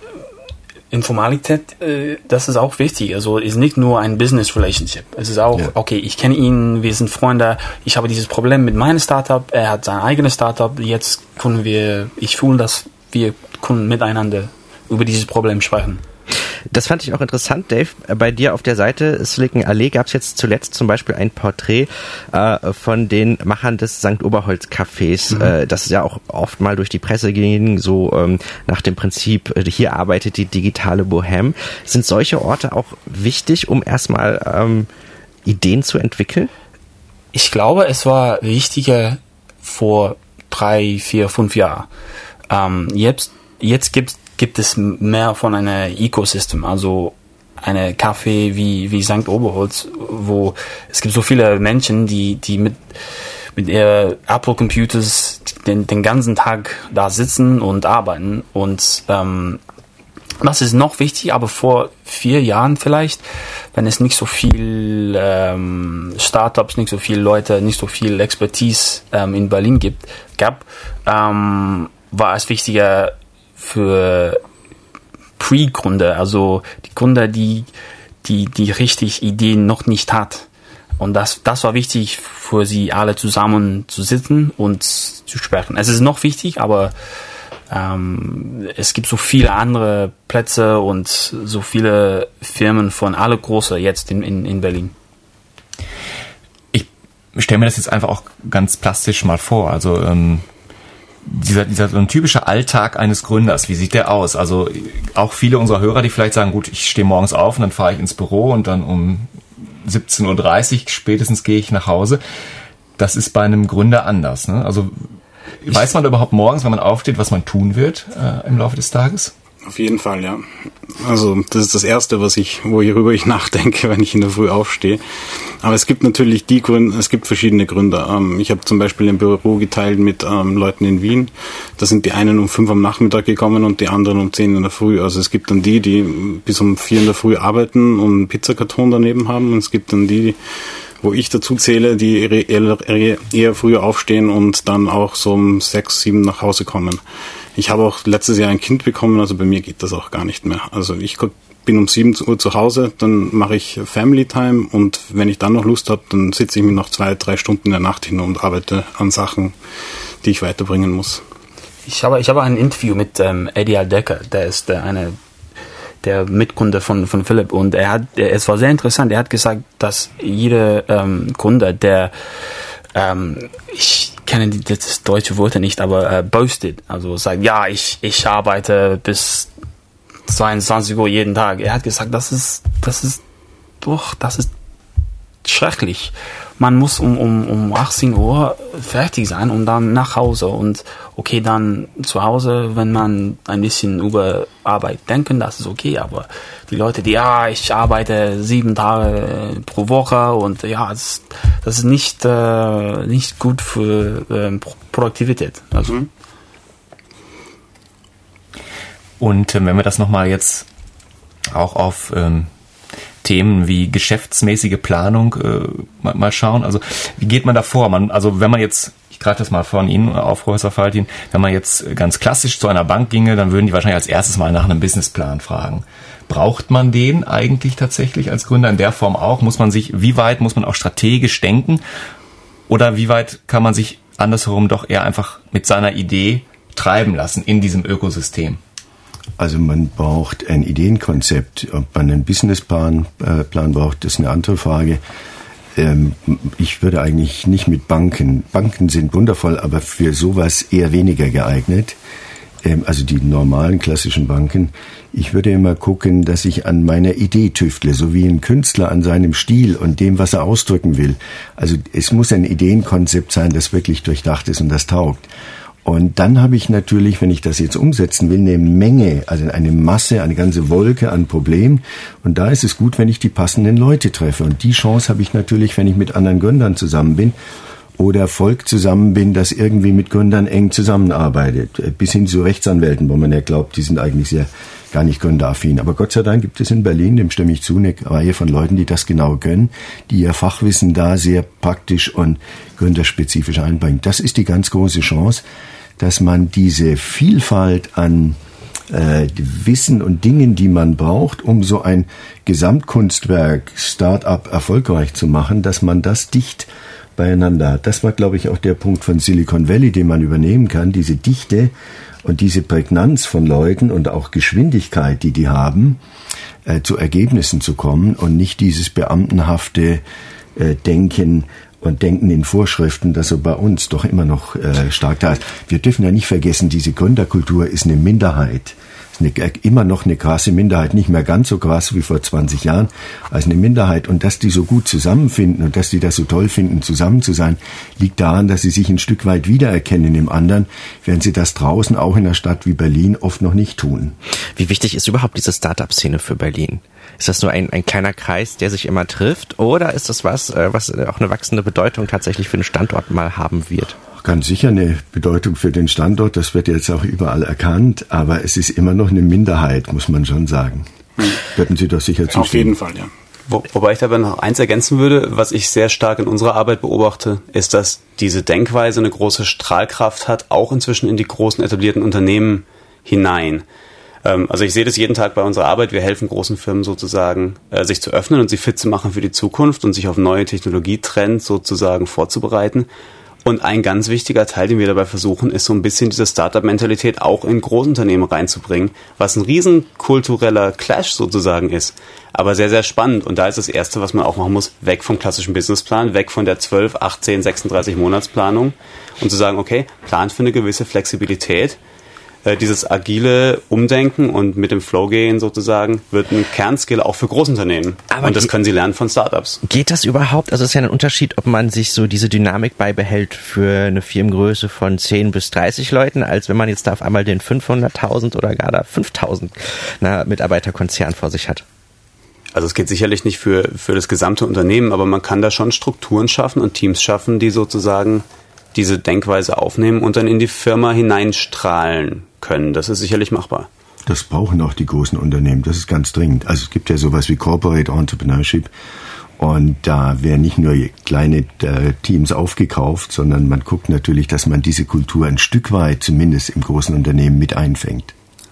[SPEAKER 5] Informalität, äh, das ist auch wichtig. Also ist nicht nur ein Business Relationship. Es ist auch, ja. Okay, ich kenne ihn, wir sind Freunde, ich habe dieses Problem mit meinem Startup, er hat sein eigenes Startup, jetzt können wir, ich fühle, dass wir können miteinander über dieses Problem sprechen.
[SPEAKER 1] Das fand ich auch interessant, Dave. Bei dir auf der Seite Silicon Allee gab es jetzt zuletzt zum Beispiel ein Porträt äh, von den Machern des Sankt Oberholz Cafés, mhm. äh, das ja auch oft mal durch die Presse ging, so ähm, nach dem Prinzip, äh, hier arbeitet die digitale Bohème. Sind solche Orte auch wichtig, um erstmal ähm, Ideen zu entwickeln?
[SPEAKER 5] Ich glaube, es war wichtiger vor drei, vier, fünf Jahren. Ähm, jetzt jetzt gibt es gibt es mehr von einer Ecosystem, also eine Café wie, wie Sankt Oberholz, wo es gibt so viele Menschen, die, die mit, mit ihren Apple Computers den, den ganzen Tag da sitzen und arbeiten und, ähm, das ist noch wichtig, aber vor vier Jahren vielleicht, wenn es nicht so viel ähm, Startups, nicht so viele Leute, nicht so viel Expertise ähm, in Berlin gibt, gab, ähm, war es wichtiger, für Pre-Gründer, also die Gründer, die, die, die richtig Ideen noch nicht hat. Und das, das war wichtig für sie alle zusammen zu sitzen und zu sprechen. Es ist noch wichtig, aber ähm, es gibt so viele andere Plätze und so viele Firmen von alle große jetzt in, in, in Berlin.
[SPEAKER 2] Ich stelle mir das jetzt einfach auch ganz plastisch mal vor. Also ähm Dieser, dieser so ein typischer Alltag eines Gründers, wie sieht der aus? Also auch viele unserer Hörer, die vielleicht sagen, gut, ich stehe morgens auf und dann fahre ich ins Büro und dann um siebzehn Uhr dreißig spätestens gehe ich nach Hause. Das ist bei einem Gründer anders, ne? Also ich weiß man überhaupt morgens, wenn man aufsteht, was man tun wird äh, im Laufe des Tages?
[SPEAKER 4] Auf jeden Fall, ja. Also das ist das Erste, was ich, worüber ich nachdenke, wenn ich in der Früh aufstehe. Aber es gibt natürlich die Gründe, es gibt verschiedene Gründe. Ähm, ich habe zum Beispiel ein Büro geteilt mit ähm, Leuten in Wien. Da sind die einen um fünf am Nachmittag gekommen und die anderen um zehn in der Früh. Also es gibt dann die, die bis um vier in der Früh arbeiten und einen Pizzakarton daneben haben. Und es gibt dann die, wo ich dazu zähle, die eher, eher früher aufstehen und dann auch so um sechs, sieben nach Hause kommen. Ich habe auch letztes Jahr ein Kind bekommen, also bei mir geht das auch gar nicht mehr. Also ich bin um sieben Uhr zu Hause, dann mache ich Family Time und wenn ich dann noch Lust habe, dann sitze ich mir noch zwei, drei Stunden in der Nacht hin und arbeite an Sachen, die ich weiterbringen muss.
[SPEAKER 5] Ich habe, ich habe ein Interview mit ähm, Eddie Aldecker, der ist der eine der Mitgründer von von Philipp und er hat, er, es war sehr interessant. Er hat gesagt, dass jeder ähm, Gründer, der ähm, ich kenne die, das deutsche Wort nicht, aber äh, boasted, also sagt, ja, ich ich arbeite bis zweiundzwanzig Uhr jeden Tag. Er hat gesagt, das ist das ist doch, das ist schrecklich. Man muss um, um, um achtzehn Uhr fertig sein und dann nach Hause. Und okay, dann zu Hause, wenn man ein bisschen über Arbeit denken, das ist okay. Aber die Leute, die, ja, ich arbeite sieben Tage pro Woche und ja, das, das ist nicht, äh, nicht gut für äh, Produktivität. Also.
[SPEAKER 2] Und äh, wenn wir das nochmal jetzt auch auf ähm, Themen wie geschäftsmäßige Planung äh, mal, mal schauen, also wie geht man da vor? Man, also wenn man jetzt, ich greife das mal von Ihnen auf, Professor Faltin, wenn man jetzt ganz klassisch zu einer Bank ginge, dann würden die wahrscheinlich als erstes mal nach einem Businessplan fragen. Braucht man den eigentlich tatsächlich als Gründer in der Form auch? Muss man sich, wie weit muss man auch strategisch denken? Oder wie weit kann man sich andersherum doch eher einfach mit seiner Idee treiben lassen in diesem Ökosystem?
[SPEAKER 3] Also man braucht ein Ideenkonzept. Ob man einen Businessplan äh, Plan braucht, ist eine andere Frage. Ähm, ich würde eigentlich nicht mit Banken. Banken sind wundervoll, aber für sowas eher weniger geeignet. Ähm, also die normalen klassischen Banken. Ich würde immer gucken, dass ich an meiner Idee tüftle, so wie ein Künstler an seinem Stil und dem, was er ausdrücken will. Also es muss ein Ideenkonzept sein, das wirklich durchdacht ist und das taugt. Und dann habe ich natürlich, wenn ich das jetzt umsetzen will, eine Menge, also eine Masse, eine ganze Wolke an Problemen. Und da ist es gut, wenn ich die passenden Leute treffe. Und die Chance habe ich natürlich, wenn ich mit anderen Gründern zusammen bin oder Volk zusammen bin, das irgendwie mit Gründern eng zusammenarbeitet. Bis hin zu Rechtsanwälten, wo man ja glaubt, die sind eigentlich sehr gar nicht gründeraffin. Aber Gott sei Dank gibt es in Berlin, dem stimme ich zu, eine Reihe von Leuten, die das genau können, die ihr Fachwissen da sehr praktisch und gründerspezifisch einbringen. Das ist die ganz große Chance, dass man diese Vielfalt an äh, Wissen und Dingen, die man braucht, um so ein Gesamtkunstwerk Start-up erfolgreich zu machen, dass man das dicht beieinander hat. Das war, glaube ich, auch der Punkt von Silicon Valley, den man übernehmen kann, diese Dichte und diese Prägnanz von Leuten und auch Geschwindigkeit, die die haben, äh, zu Ergebnissen zu kommen und nicht dieses beamtenhafte äh, Denken und Denken in Vorschriften, das so bei uns doch immer noch äh, stark da ist. Wir dürfen ja nicht vergessen, diese Gründerkultur ist eine Minderheit. Ist eine, immer noch eine krasse Minderheit, nicht mehr ganz so krass wie vor zwanzig Jahren, als eine Minderheit. Und dass die so gut zusammenfinden und dass die das so toll finden, zusammen zu sein, liegt daran, dass sie sich ein Stück weit wiedererkennen im anderen, während sie das draußen auch in einer Stadt wie Berlin oft noch nicht tun.
[SPEAKER 1] Wie wichtig ist überhaupt diese Start-up-Szene für Berlin? Ist das nur ein, ein kleiner Kreis, der sich immer trifft, oder ist das was, was auch eine wachsende Bedeutung tatsächlich für den Standort mal haben wird?
[SPEAKER 3] Ganz sicher eine Bedeutung für den Standort, das wird jetzt auch überall erkannt, aber es ist immer noch eine Minderheit, muss man schon sagen. Hm. Würden Sie doch sicher zustimmen?
[SPEAKER 4] Auf jeden Fall, ja.
[SPEAKER 6] Wo, wobei ich dabei noch eins ergänzen würde, was ich sehr stark in unserer Arbeit beobachte, ist, dass diese Denkweise eine große Strahlkraft hat, auch inzwischen in die großen etablierten Unternehmen hinein. Also ich sehe das jeden Tag bei unserer Arbeit. Wir helfen großen Firmen sozusagen, äh, sich zu öffnen und sie fit zu machen für die Zukunft und sich auf neue Technologietrends sozusagen vorzubereiten. Und ein ganz wichtiger Teil, den wir dabei versuchen, ist so ein bisschen diese Startup-Mentalität auch in Großunternehmen reinzubringen, was ein riesen kultureller Clash sozusagen ist, aber sehr, sehr spannend. Und da ist das Erste, was man auch machen muss, weg vom klassischen Businessplan, weg von der zwölf, achtzehn, sechsunddreißig Monatsplanung und zu sagen, okay, plant für eine gewisse Flexibilität. Dieses agile Umdenken und mit dem Flow gehen sozusagen wird ein Kernskill auch für Großunternehmen. Aber und das können sie lernen von Startups.
[SPEAKER 1] Geht das überhaupt? Also es ist ja ein Unterschied, ob man sich so diese Dynamik beibehält für eine Firmengröße von zehn bis dreißig Leuten, als wenn man jetzt da auf einmal den fünfhunderttausend oder gar da fünftausend Mitarbeiterkonzern vor sich hat.
[SPEAKER 6] Also es geht sicherlich nicht für, für das gesamte Unternehmen, aber man kann da schon Strukturen schaffen und Teams schaffen, die sozusagen diese Denkweise aufnehmen und dann in die Firma hineinstrahlen können. Das ist sicherlich machbar.
[SPEAKER 3] Das brauchen auch die großen Unternehmen. Das ist ganz dringend. Also es gibt ja sowas wie Corporate Entrepreneurship. Und da werden nicht nur kleine äh, Teams aufgekauft, sondern man guckt natürlich, dass man diese Kultur ein Stück weit zumindest im großen Unternehmen mit einfängt.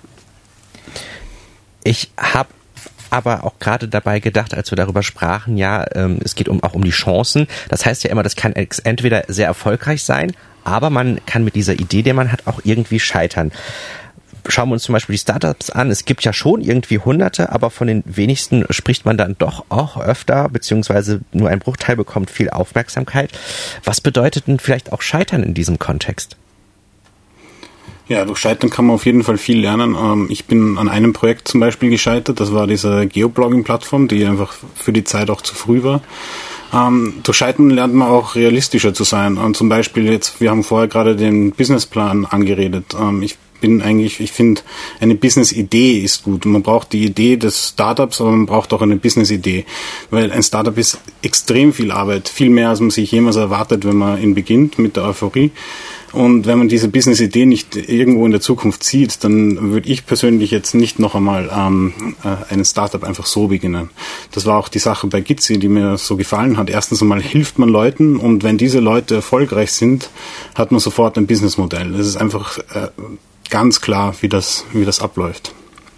[SPEAKER 1] Ich habe aber auch gerade dabei gedacht, als wir darüber sprachen, ja, ähm, es geht um, auch um die Chancen. Das heißt ja immer, das kann entweder sehr erfolgreich sein, aber man kann mit dieser Idee, die man hat, auch irgendwie scheitern. Schauen wir uns zum Beispiel die Startups an. Es gibt ja schon irgendwie Hunderte, aber von den wenigsten spricht man dann doch auch öfter, beziehungsweise nur ein Bruchteil bekommt viel Aufmerksamkeit. Was bedeutet denn vielleicht auch Scheitern in diesem Kontext?
[SPEAKER 4] Ja, durch Scheitern kann man auf jeden Fall viel lernen. Ich bin an einem Projekt zum Beispiel gescheitert. Das war diese Geoblogging-Plattform, die einfach für die Zeit auch zu früh war. Durch Scheitern lernt man auch realistischer zu sein. Und zum Beispiel jetzt, wir haben vorher gerade den Businessplan angeredet. Ich bin eigentlich, ich finde, eine Business-Idee ist gut. Man braucht die Idee des Startups, aber man braucht auch eine Business-Idee. Weil ein Startup ist extrem viel Arbeit, viel mehr, als man sich jemals erwartet, wenn man ihn beginnt mit der Euphorie. Und wenn man diese Business-Idee nicht irgendwo in der Zukunft sieht, dann würde ich persönlich jetzt nicht noch einmal ähm, äh, einen Startup einfach so beginnen. Das war auch die Sache bei Gitzi, die mir so gefallen hat. Erstens einmal hilft man Leuten und wenn diese Leute erfolgreich sind, hat man sofort ein Businessmodell. Das ist einfach äh, ganz klar, wie das, wie das abläuft.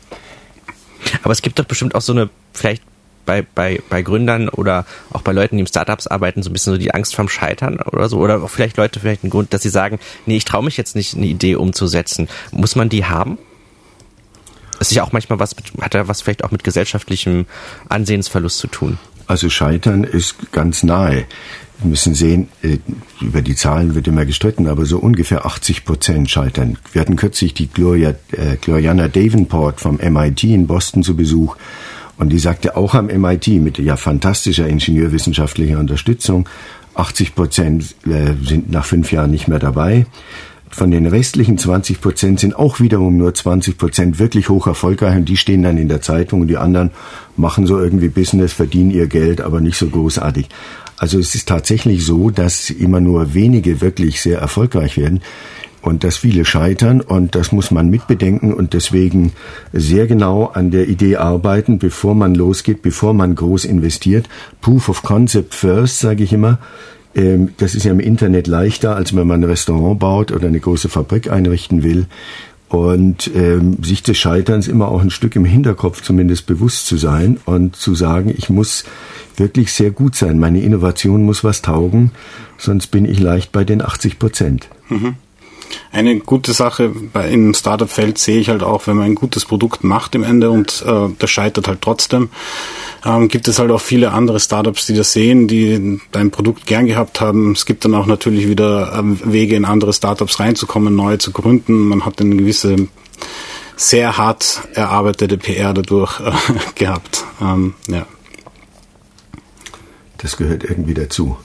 [SPEAKER 1] Aber es gibt doch bestimmt auch so eine, vielleicht bei, bei, bei Gründern oder auch bei Leuten, die im Startups arbeiten, so ein bisschen so die Angst vorm Scheitern oder so. Oder auch vielleicht Leute, vielleicht einen Grund, dass sie sagen, nee, ich traue mich jetzt nicht, eine Idee umzusetzen. Muss man die haben? Das ist ja auch manchmal was, mit, hat ja was vielleicht auch mit gesellschaftlichem Ansehensverlust zu tun.
[SPEAKER 3] Also Scheitern ist ganz nahe. Wir müssen sehen, über die Zahlen wird immer gestritten, aber so ungefähr achtzig Prozent scheitern. Wir hatten kürzlich die Gloria, äh, Gloriana Davenport vom M I T in Boston zu Besuch und die sagte auch am M I T mit ja fantastischer ingenieurwissenschaftlicher Unterstützung, achtzig Prozent äh, sind nach fünf Jahren nicht mehr dabei. Von den restlichen zwanzig Prozent sind auch wiederum nur zwanzig Prozent wirklich hoch erfolgreich und die stehen dann in der Zeitung und die anderen machen so irgendwie Business, verdienen ihr Geld, aber nicht so großartig. Also es ist tatsächlich so, dass immer nur wenige wirklich sehr erfolgreich werden und dass viele scheitern und das muss man mitbedenken und deswegen sehr genau an der Idee arbeiten, bevor man losgeht, bevor man groß investiert. Proof of Concept first, sage ich immer. Das ist ja im Internet leichter, als wenn man ein Restaurant baut oder eine große Fabrik einrichten will. Und ähm, sich des Scheiterns immer auch ein Stück im Hinterkopf zumindest bewusst zu sein und zu sagen, ich muss wirklich sehr gut sein. Meine Innovation muss was taugen, sonst bin ich leicht bei den achtzig Prozent.
[SPEAKER 4] Mhm. Eine gute Sache bei, im Startup-Feld sehe ich halt auch, wenn man ein gutes Produkt macht im Ende und äh, das scheitert halt trotzdem, ähm, gibt es halt auch viele andere Startups, die das sehen, die dein Produkt gern gehabt haben. Es gibt dann auch natürlich wieder ähm, Wege, in andere Startups reinzukommen, neue zu gründen. Man hat eine gewisse, sehr hart erarbeitete P R dadurch äh, gehabt. Ähm, ja.
[SPEAKER 3] Das gehört irgendwie dazu.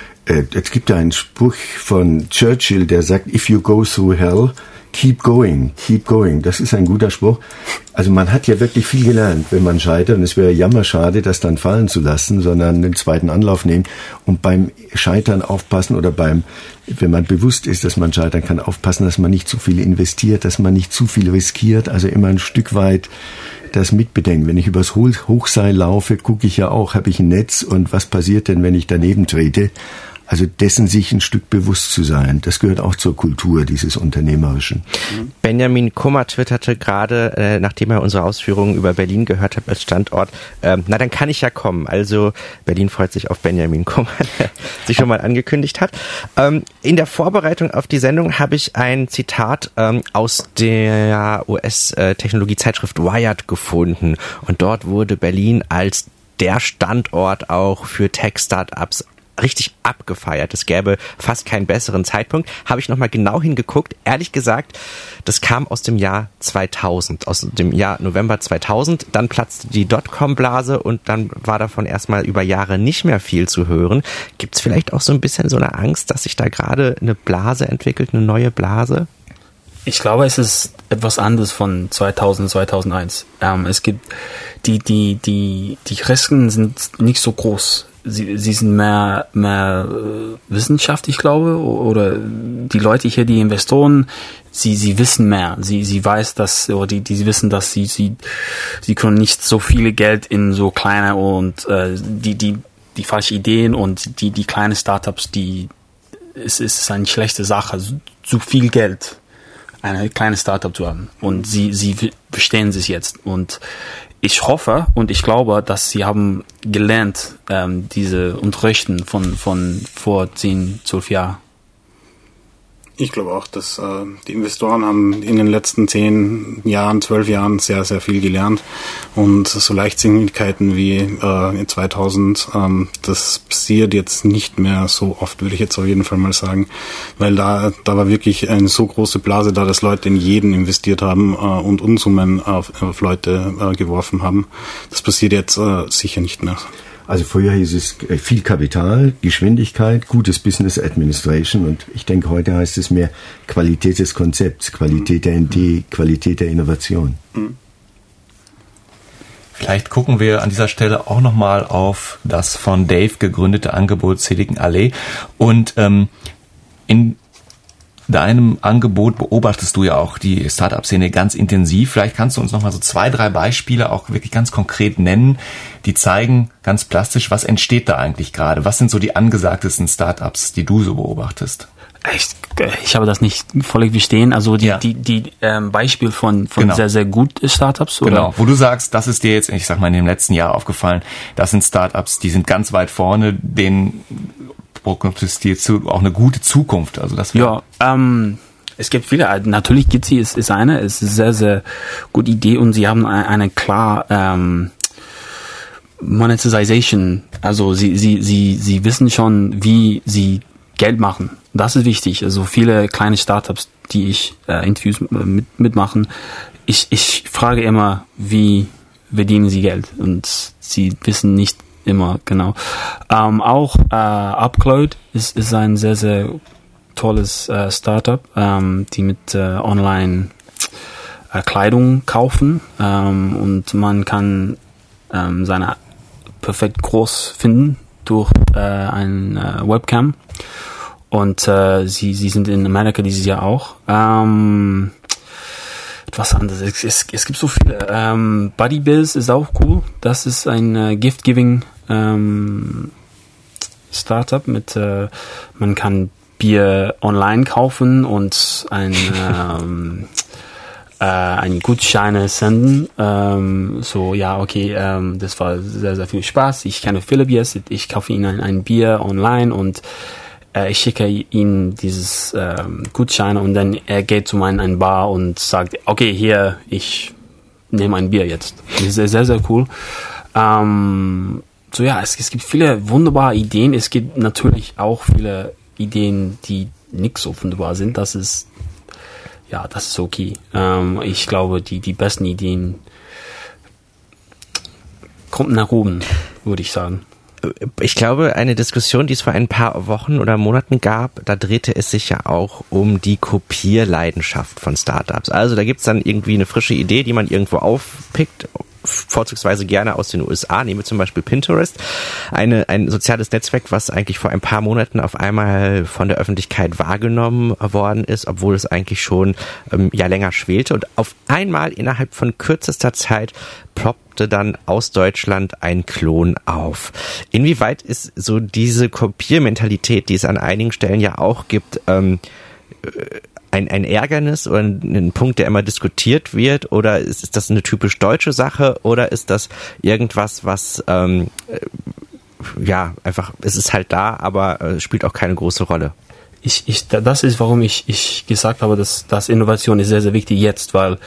[SPEAKER 3] Es gibt ja einen Spruch von Churchill, der sagt, if you go through hell, keep going, keep going. Das ist ein guter Spruch. Also man hat ja wirklich viel gelernt, wenn man scheitert. Und es wäre jammerschade, das dann fallen zu lassen, sondern einen zweiten Anlauf nehmen und beim Scheitern aufpassen oder beim, wenn man bewusst ist, dass man scheitern kann, aufpassen, dass man nicht zu viel investiert, dass man nicht zu viel riskiert. Also immer ein Stück weit das mitbedenken. Wenn ich übers Hochseil laufe, gucke ich ja auch, habe ich ein Netz und was passiert denn, wenn ich daneben trete? Also dessen sich ein Stück bewusst zu sein, das gehört auch zur Kultur dieses Unternehmerischen.
[SPEAKER 1] Benjamin Kummer twitterte gerade, äh, nachdem er unsere Ausführungen über Berlin gehört hat als Standort, äh, na dann kann ich ja kommen. Also Berlin freut sich auf Benjamin Kummer, der sich schon mal angekündigt hat. Ähm, in der Vorbereitung auf die Sendung habe ich ein Zitat ähm, aus der U S-Technologiezeitschrift Wired gefunden. Und dort wurde Berlin als der Standort auch für Tech-Startups richtig abgefeiert. Es gäbe fast keinen besseren Zeitpunkt. Habe ich nochmal genau hingeguckt. Ehrlich gesagt, das kam aus dem Jahr zweitausend, aus dem Jahr November zweitausend. Dann platzte die Dotcom-Blase und dann war davon erstmal über Jahre nicht mehr viel zu hören. Gibt es vielleicht auch so ein bisschen so eine Angst, dass sich da gerade eine Blase entwickelt, eine neue Blase?
[SPEAKER 5] Ich glaube, es ist etwas anderes von zweitausend, zweitausendeins. Ähm, es gibt die, die, die, die Risiken sind nicht so groß. Sie, sie sind mehr, mehr äh, Wissenschaft, ich glaube, oder die Leute hier, die Investoren, sie, sie wissen mehr. Sie, sie weiß, dass, oder die, die wissen, dass sie, sie, sie können nicht so viel Geld in so kleine und äh, die, die, die falsche Ideen und die, die kleinen Startups, die, es ist eine schlechte Sache, zu viel Geld, eine kleine Startup zu haben. Und sie, sie verstehen sich jetzt und ich hoffe und ich glaube, dass sie haben gelernt, ähm, diese Unterrichten von, von vor zehn, zwölf Jahren.
[SPEAKER 4] Ich glaube auch, dass äh, die Investoren haben in den letzten zehn Jahren, zwölf Jahren sehr, sehr viel gelernt. Und so Leichtsinnigkeiten wie äh, in zweitausend, ähm, das passiert jetzt nicht mehr so oft, würde ich jetzt auf jeden Fall mal sagen. Weil da da war wirklich eine so große Blase da, dass Leute in jeden investiert haben äh, und Unsummen auf, auf Leute äh, geworfen haben. Das passiert jetzt äh, sicher nicht mehr.
[SPEAKER 3] Also früher hieß es viel Kapital, Geschwindigkeit, gutes Business Administration und ich denke, heute heißt es mehr Qualität des Konzepts, Qualität der Idee, Qualität der Innovation.
[SPEAKER 2] Vielleicht gucken wir an dieser Stelle auch nochmal auf das von Dave gegründete Angebot Silicon Alley und ähm, in deinem Angebot beobachtest du ja auch die Startup-Szene ganz intensiv. Vielleicht kannst du uns noch mal so zwei, drei Beispiele auch wirklich ganz konkret nennen, die zeigen ganz plastisch, was entsteht da eigentlich gerade? Was sind so die angesagtesten Startups, die du so beobachtest?
[SPEAKER 5] Ich, ich habe das nicht völlig verstehen. Also die,
[SPEAKER 2] ja.
[SPEAKER 5] die, die ähm, Beispiel von, von
[SPEAKER 2] genau.
[SPEAKER 5] sehr, sehr gut Startups, oder?
[SPEAKER 2] Genau, wo du sagst, das ist dir jetzt, ich sag mal, in dem letzten Jahr aufgefallen, das sind Startups, die sind ganz weit vorne, denen prognostizierst du auch eine gute Zukunft. Also das
[SPEAKER 5] ja, ähm, es gibt viele. Natürlich Gitzi ist, ist eine, es ist eine sehr, sehr gute Idee und sie haben eine, eine klar ähm, Monetization. Also sie, sie, sie, sie wissen schon, wie sie Geld machen. Das ist wichtig. Also viele kleine Startups, die ich äh, Interviews mit, mitmachen, ich, ich frage immer, wie verdienen sie Geld? Und sie wissen nicht immer genau. Ähm, auch äh, Upcloud ist, ist ein sehr, sehr tolles äh, Startup, ähm, die mit äh, Online äh, Kleidung kaufen ähm, und man kann ähm, seine perfekt groß finden durch äh, ein äh, Webcam. Und äh, sie, sie sind in Amerika dieses Jahr auch. Ähm, etwas anderes. Es, es, es gibt so viele. Ähm, BuddyBiz ist auch cool. Das ist ein äh, Gift-Giving ähm, Startup mit, äh, man kann Bier online kaufen und ein ähm, äh, ein Gutscheine senden. Ähm, so, ja, okay, ähm, das war sehr, sehr viel Spaß. Ich kenne Philipp jetzt. Ich kaufe Ihnen ein, ein Bier online und äh, ich schicke Ihnen dieses ähm, Gutscheine und dann er geht zu meinem ein Bar und sagt, okay, hier, ich nehme ein Bier jetzt. Das ist sehr, sehr cool. Ähm, so, ja, es, es gibt viele wunderbare Ideen. Es gibt natürlich auch viele Ideen, die nicht so wunderbar sind. Das ist Ja, das ist okay. Ähm, ich glaube, die, die besten Ideen kommen nach oben, würde ich sagen.
[SPEAKER 1] Ich glaube, eine Diskussion, die es vor ein paar Wochen oder Monaten gab, da drehte es sich ja auch um die Kopierleidenschaft von Startups. Also da gibt's dann irgendwie eine frische Idee, die man irgendwo aufpickt, vorzugsweise gerne aus den U S A, nehmen wir zum Beispiel Pinterest, eine, ein soziales Netzwerk, was eigentlich vor ein paar Monaten auf einmal von der Öffentlichkeit wahrgenommen worden ist, obwohl es eigentlich schon ähm, ja länger schwelte und auf einmal innerhalb von kürzester Zeit ploppte dann aus Deutschland ein Klon auf. Inwieweit ist so diese Kopiermentalität, die es an einigen Stellen ja auch gibt, ähm, Ein, ein Ärgernis oder ein, ein Punkt, der immer diskutiert wird, oder ist, ist das eine typisch deutsche Sache oder ist das irgendwas, was ähm, ja einfach, es ist halt da, aber äh, spielt auch keine große Rolle?
[SPEAKER 5] Ich, ich, das ist, warum ich, ich gesagt habe, dass, dass Innovation ist sehr, sehr wichtig jetzt, weil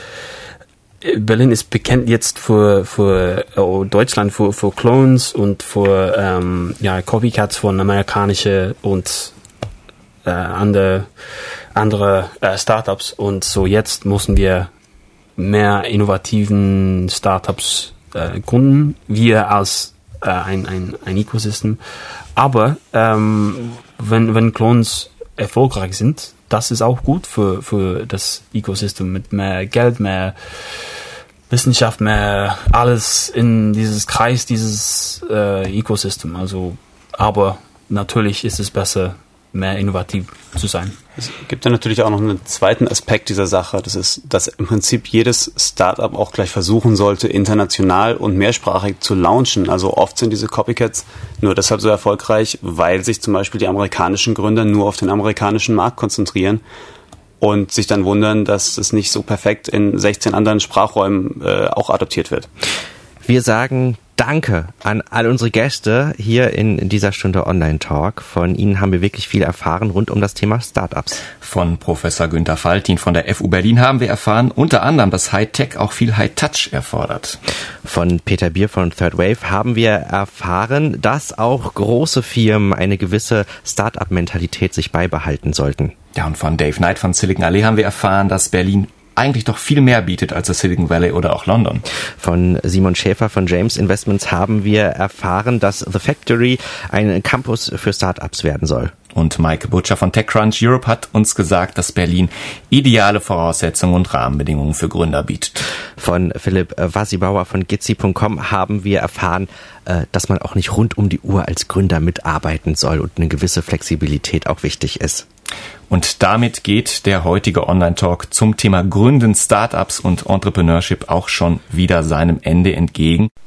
[SPEAKER 5] Berlin ist bekannt jetzt für, für oh, Deutschland, für, für Clones und für ähm, ja, Copycats von amerikanischen und äh, andere andere äh, Startups, und so jetzt müssen wir mehr innovativen Startups äh, gründen, wir als äh, ein, ein, ein Ecosystem. Aber ähm, wenn, wenn Clones erfolgreich sind, das ist auch gut für, für das Ecosystem mit mehr Geld, mehr Wissenschaft, mehr alles in dieses Kreis, dieses äh, Ecosystem. Also, aber natürlich ist es besser, mehr innovativ zu sein.
[SPEAKER 6] Es gibt ja natürlich auch noch einen zweiten Aspekt dieser Sache. Das ist, dass im Prinzip jedes Startup auch gleich versuchen sollte, international und mehrsprachig zu launchen. Also oft sind diese Copycats nur deshalb so erfolgreich, weil sich zum Beispiel die amerikanischen Gründer nur auf den amerikanischen Markt konzentrieren und sich dann wundern, dass es nicht so perfekt in sechzehn anderen Sprachräumen äh, auch adaptiert wird.
[SPEAKER 1] Wir sagen Danke an all unsere Gäste hier in, in dieser Stunde Online-Talk. Von Ihnen haben wir wirklich viel erfahren rund um das Thema Startups.
[SPEAKER 2] Von Professor Günther Faltin von der F U Berlin haben wir erfahren, unter anderem, dass Hightech auch viel High-Touch erfordert.
[SPEAKER 1] Von Peter Bier von Third Wave haben wir erfahren, dass auch große Firmen eine gewisse Start-up-Mentalität sich beibehalten sollten.
[SPEAKER 2] Ja, und von Dave Knight von Silicon Alley haben wir erfahren, dass Berlin eigentlich doch viel mehr bietet als das Silicon Valley oder auch London.
[SPEAKER 1] Von Simon Schäfer von James Investments haben wir erfahren, dass The Factory ein Campus für Startups werden soll.
[SPEAKER 2] Und Mike Butcher von TechCrunch Europe hat uns gesagt, dass Berlin ideale Voraussetzungen und Rahmenbedingungen für Gründer bietet.
[SPEAKER 1] Von Philipp Wassibauer von Gitzi Punkt com haben wir erfahren, dass man auch nicht rund um die Uhr als Gründer mitarbeiten soll und eine gewisse Flexibilität auch wichtig ist.
[SPEAKER 2] Und damit geht der heutige Online-Talk zum Thema Gründen, Startups und Entrepreneurship auch schon wieder seinem Ende entgegen.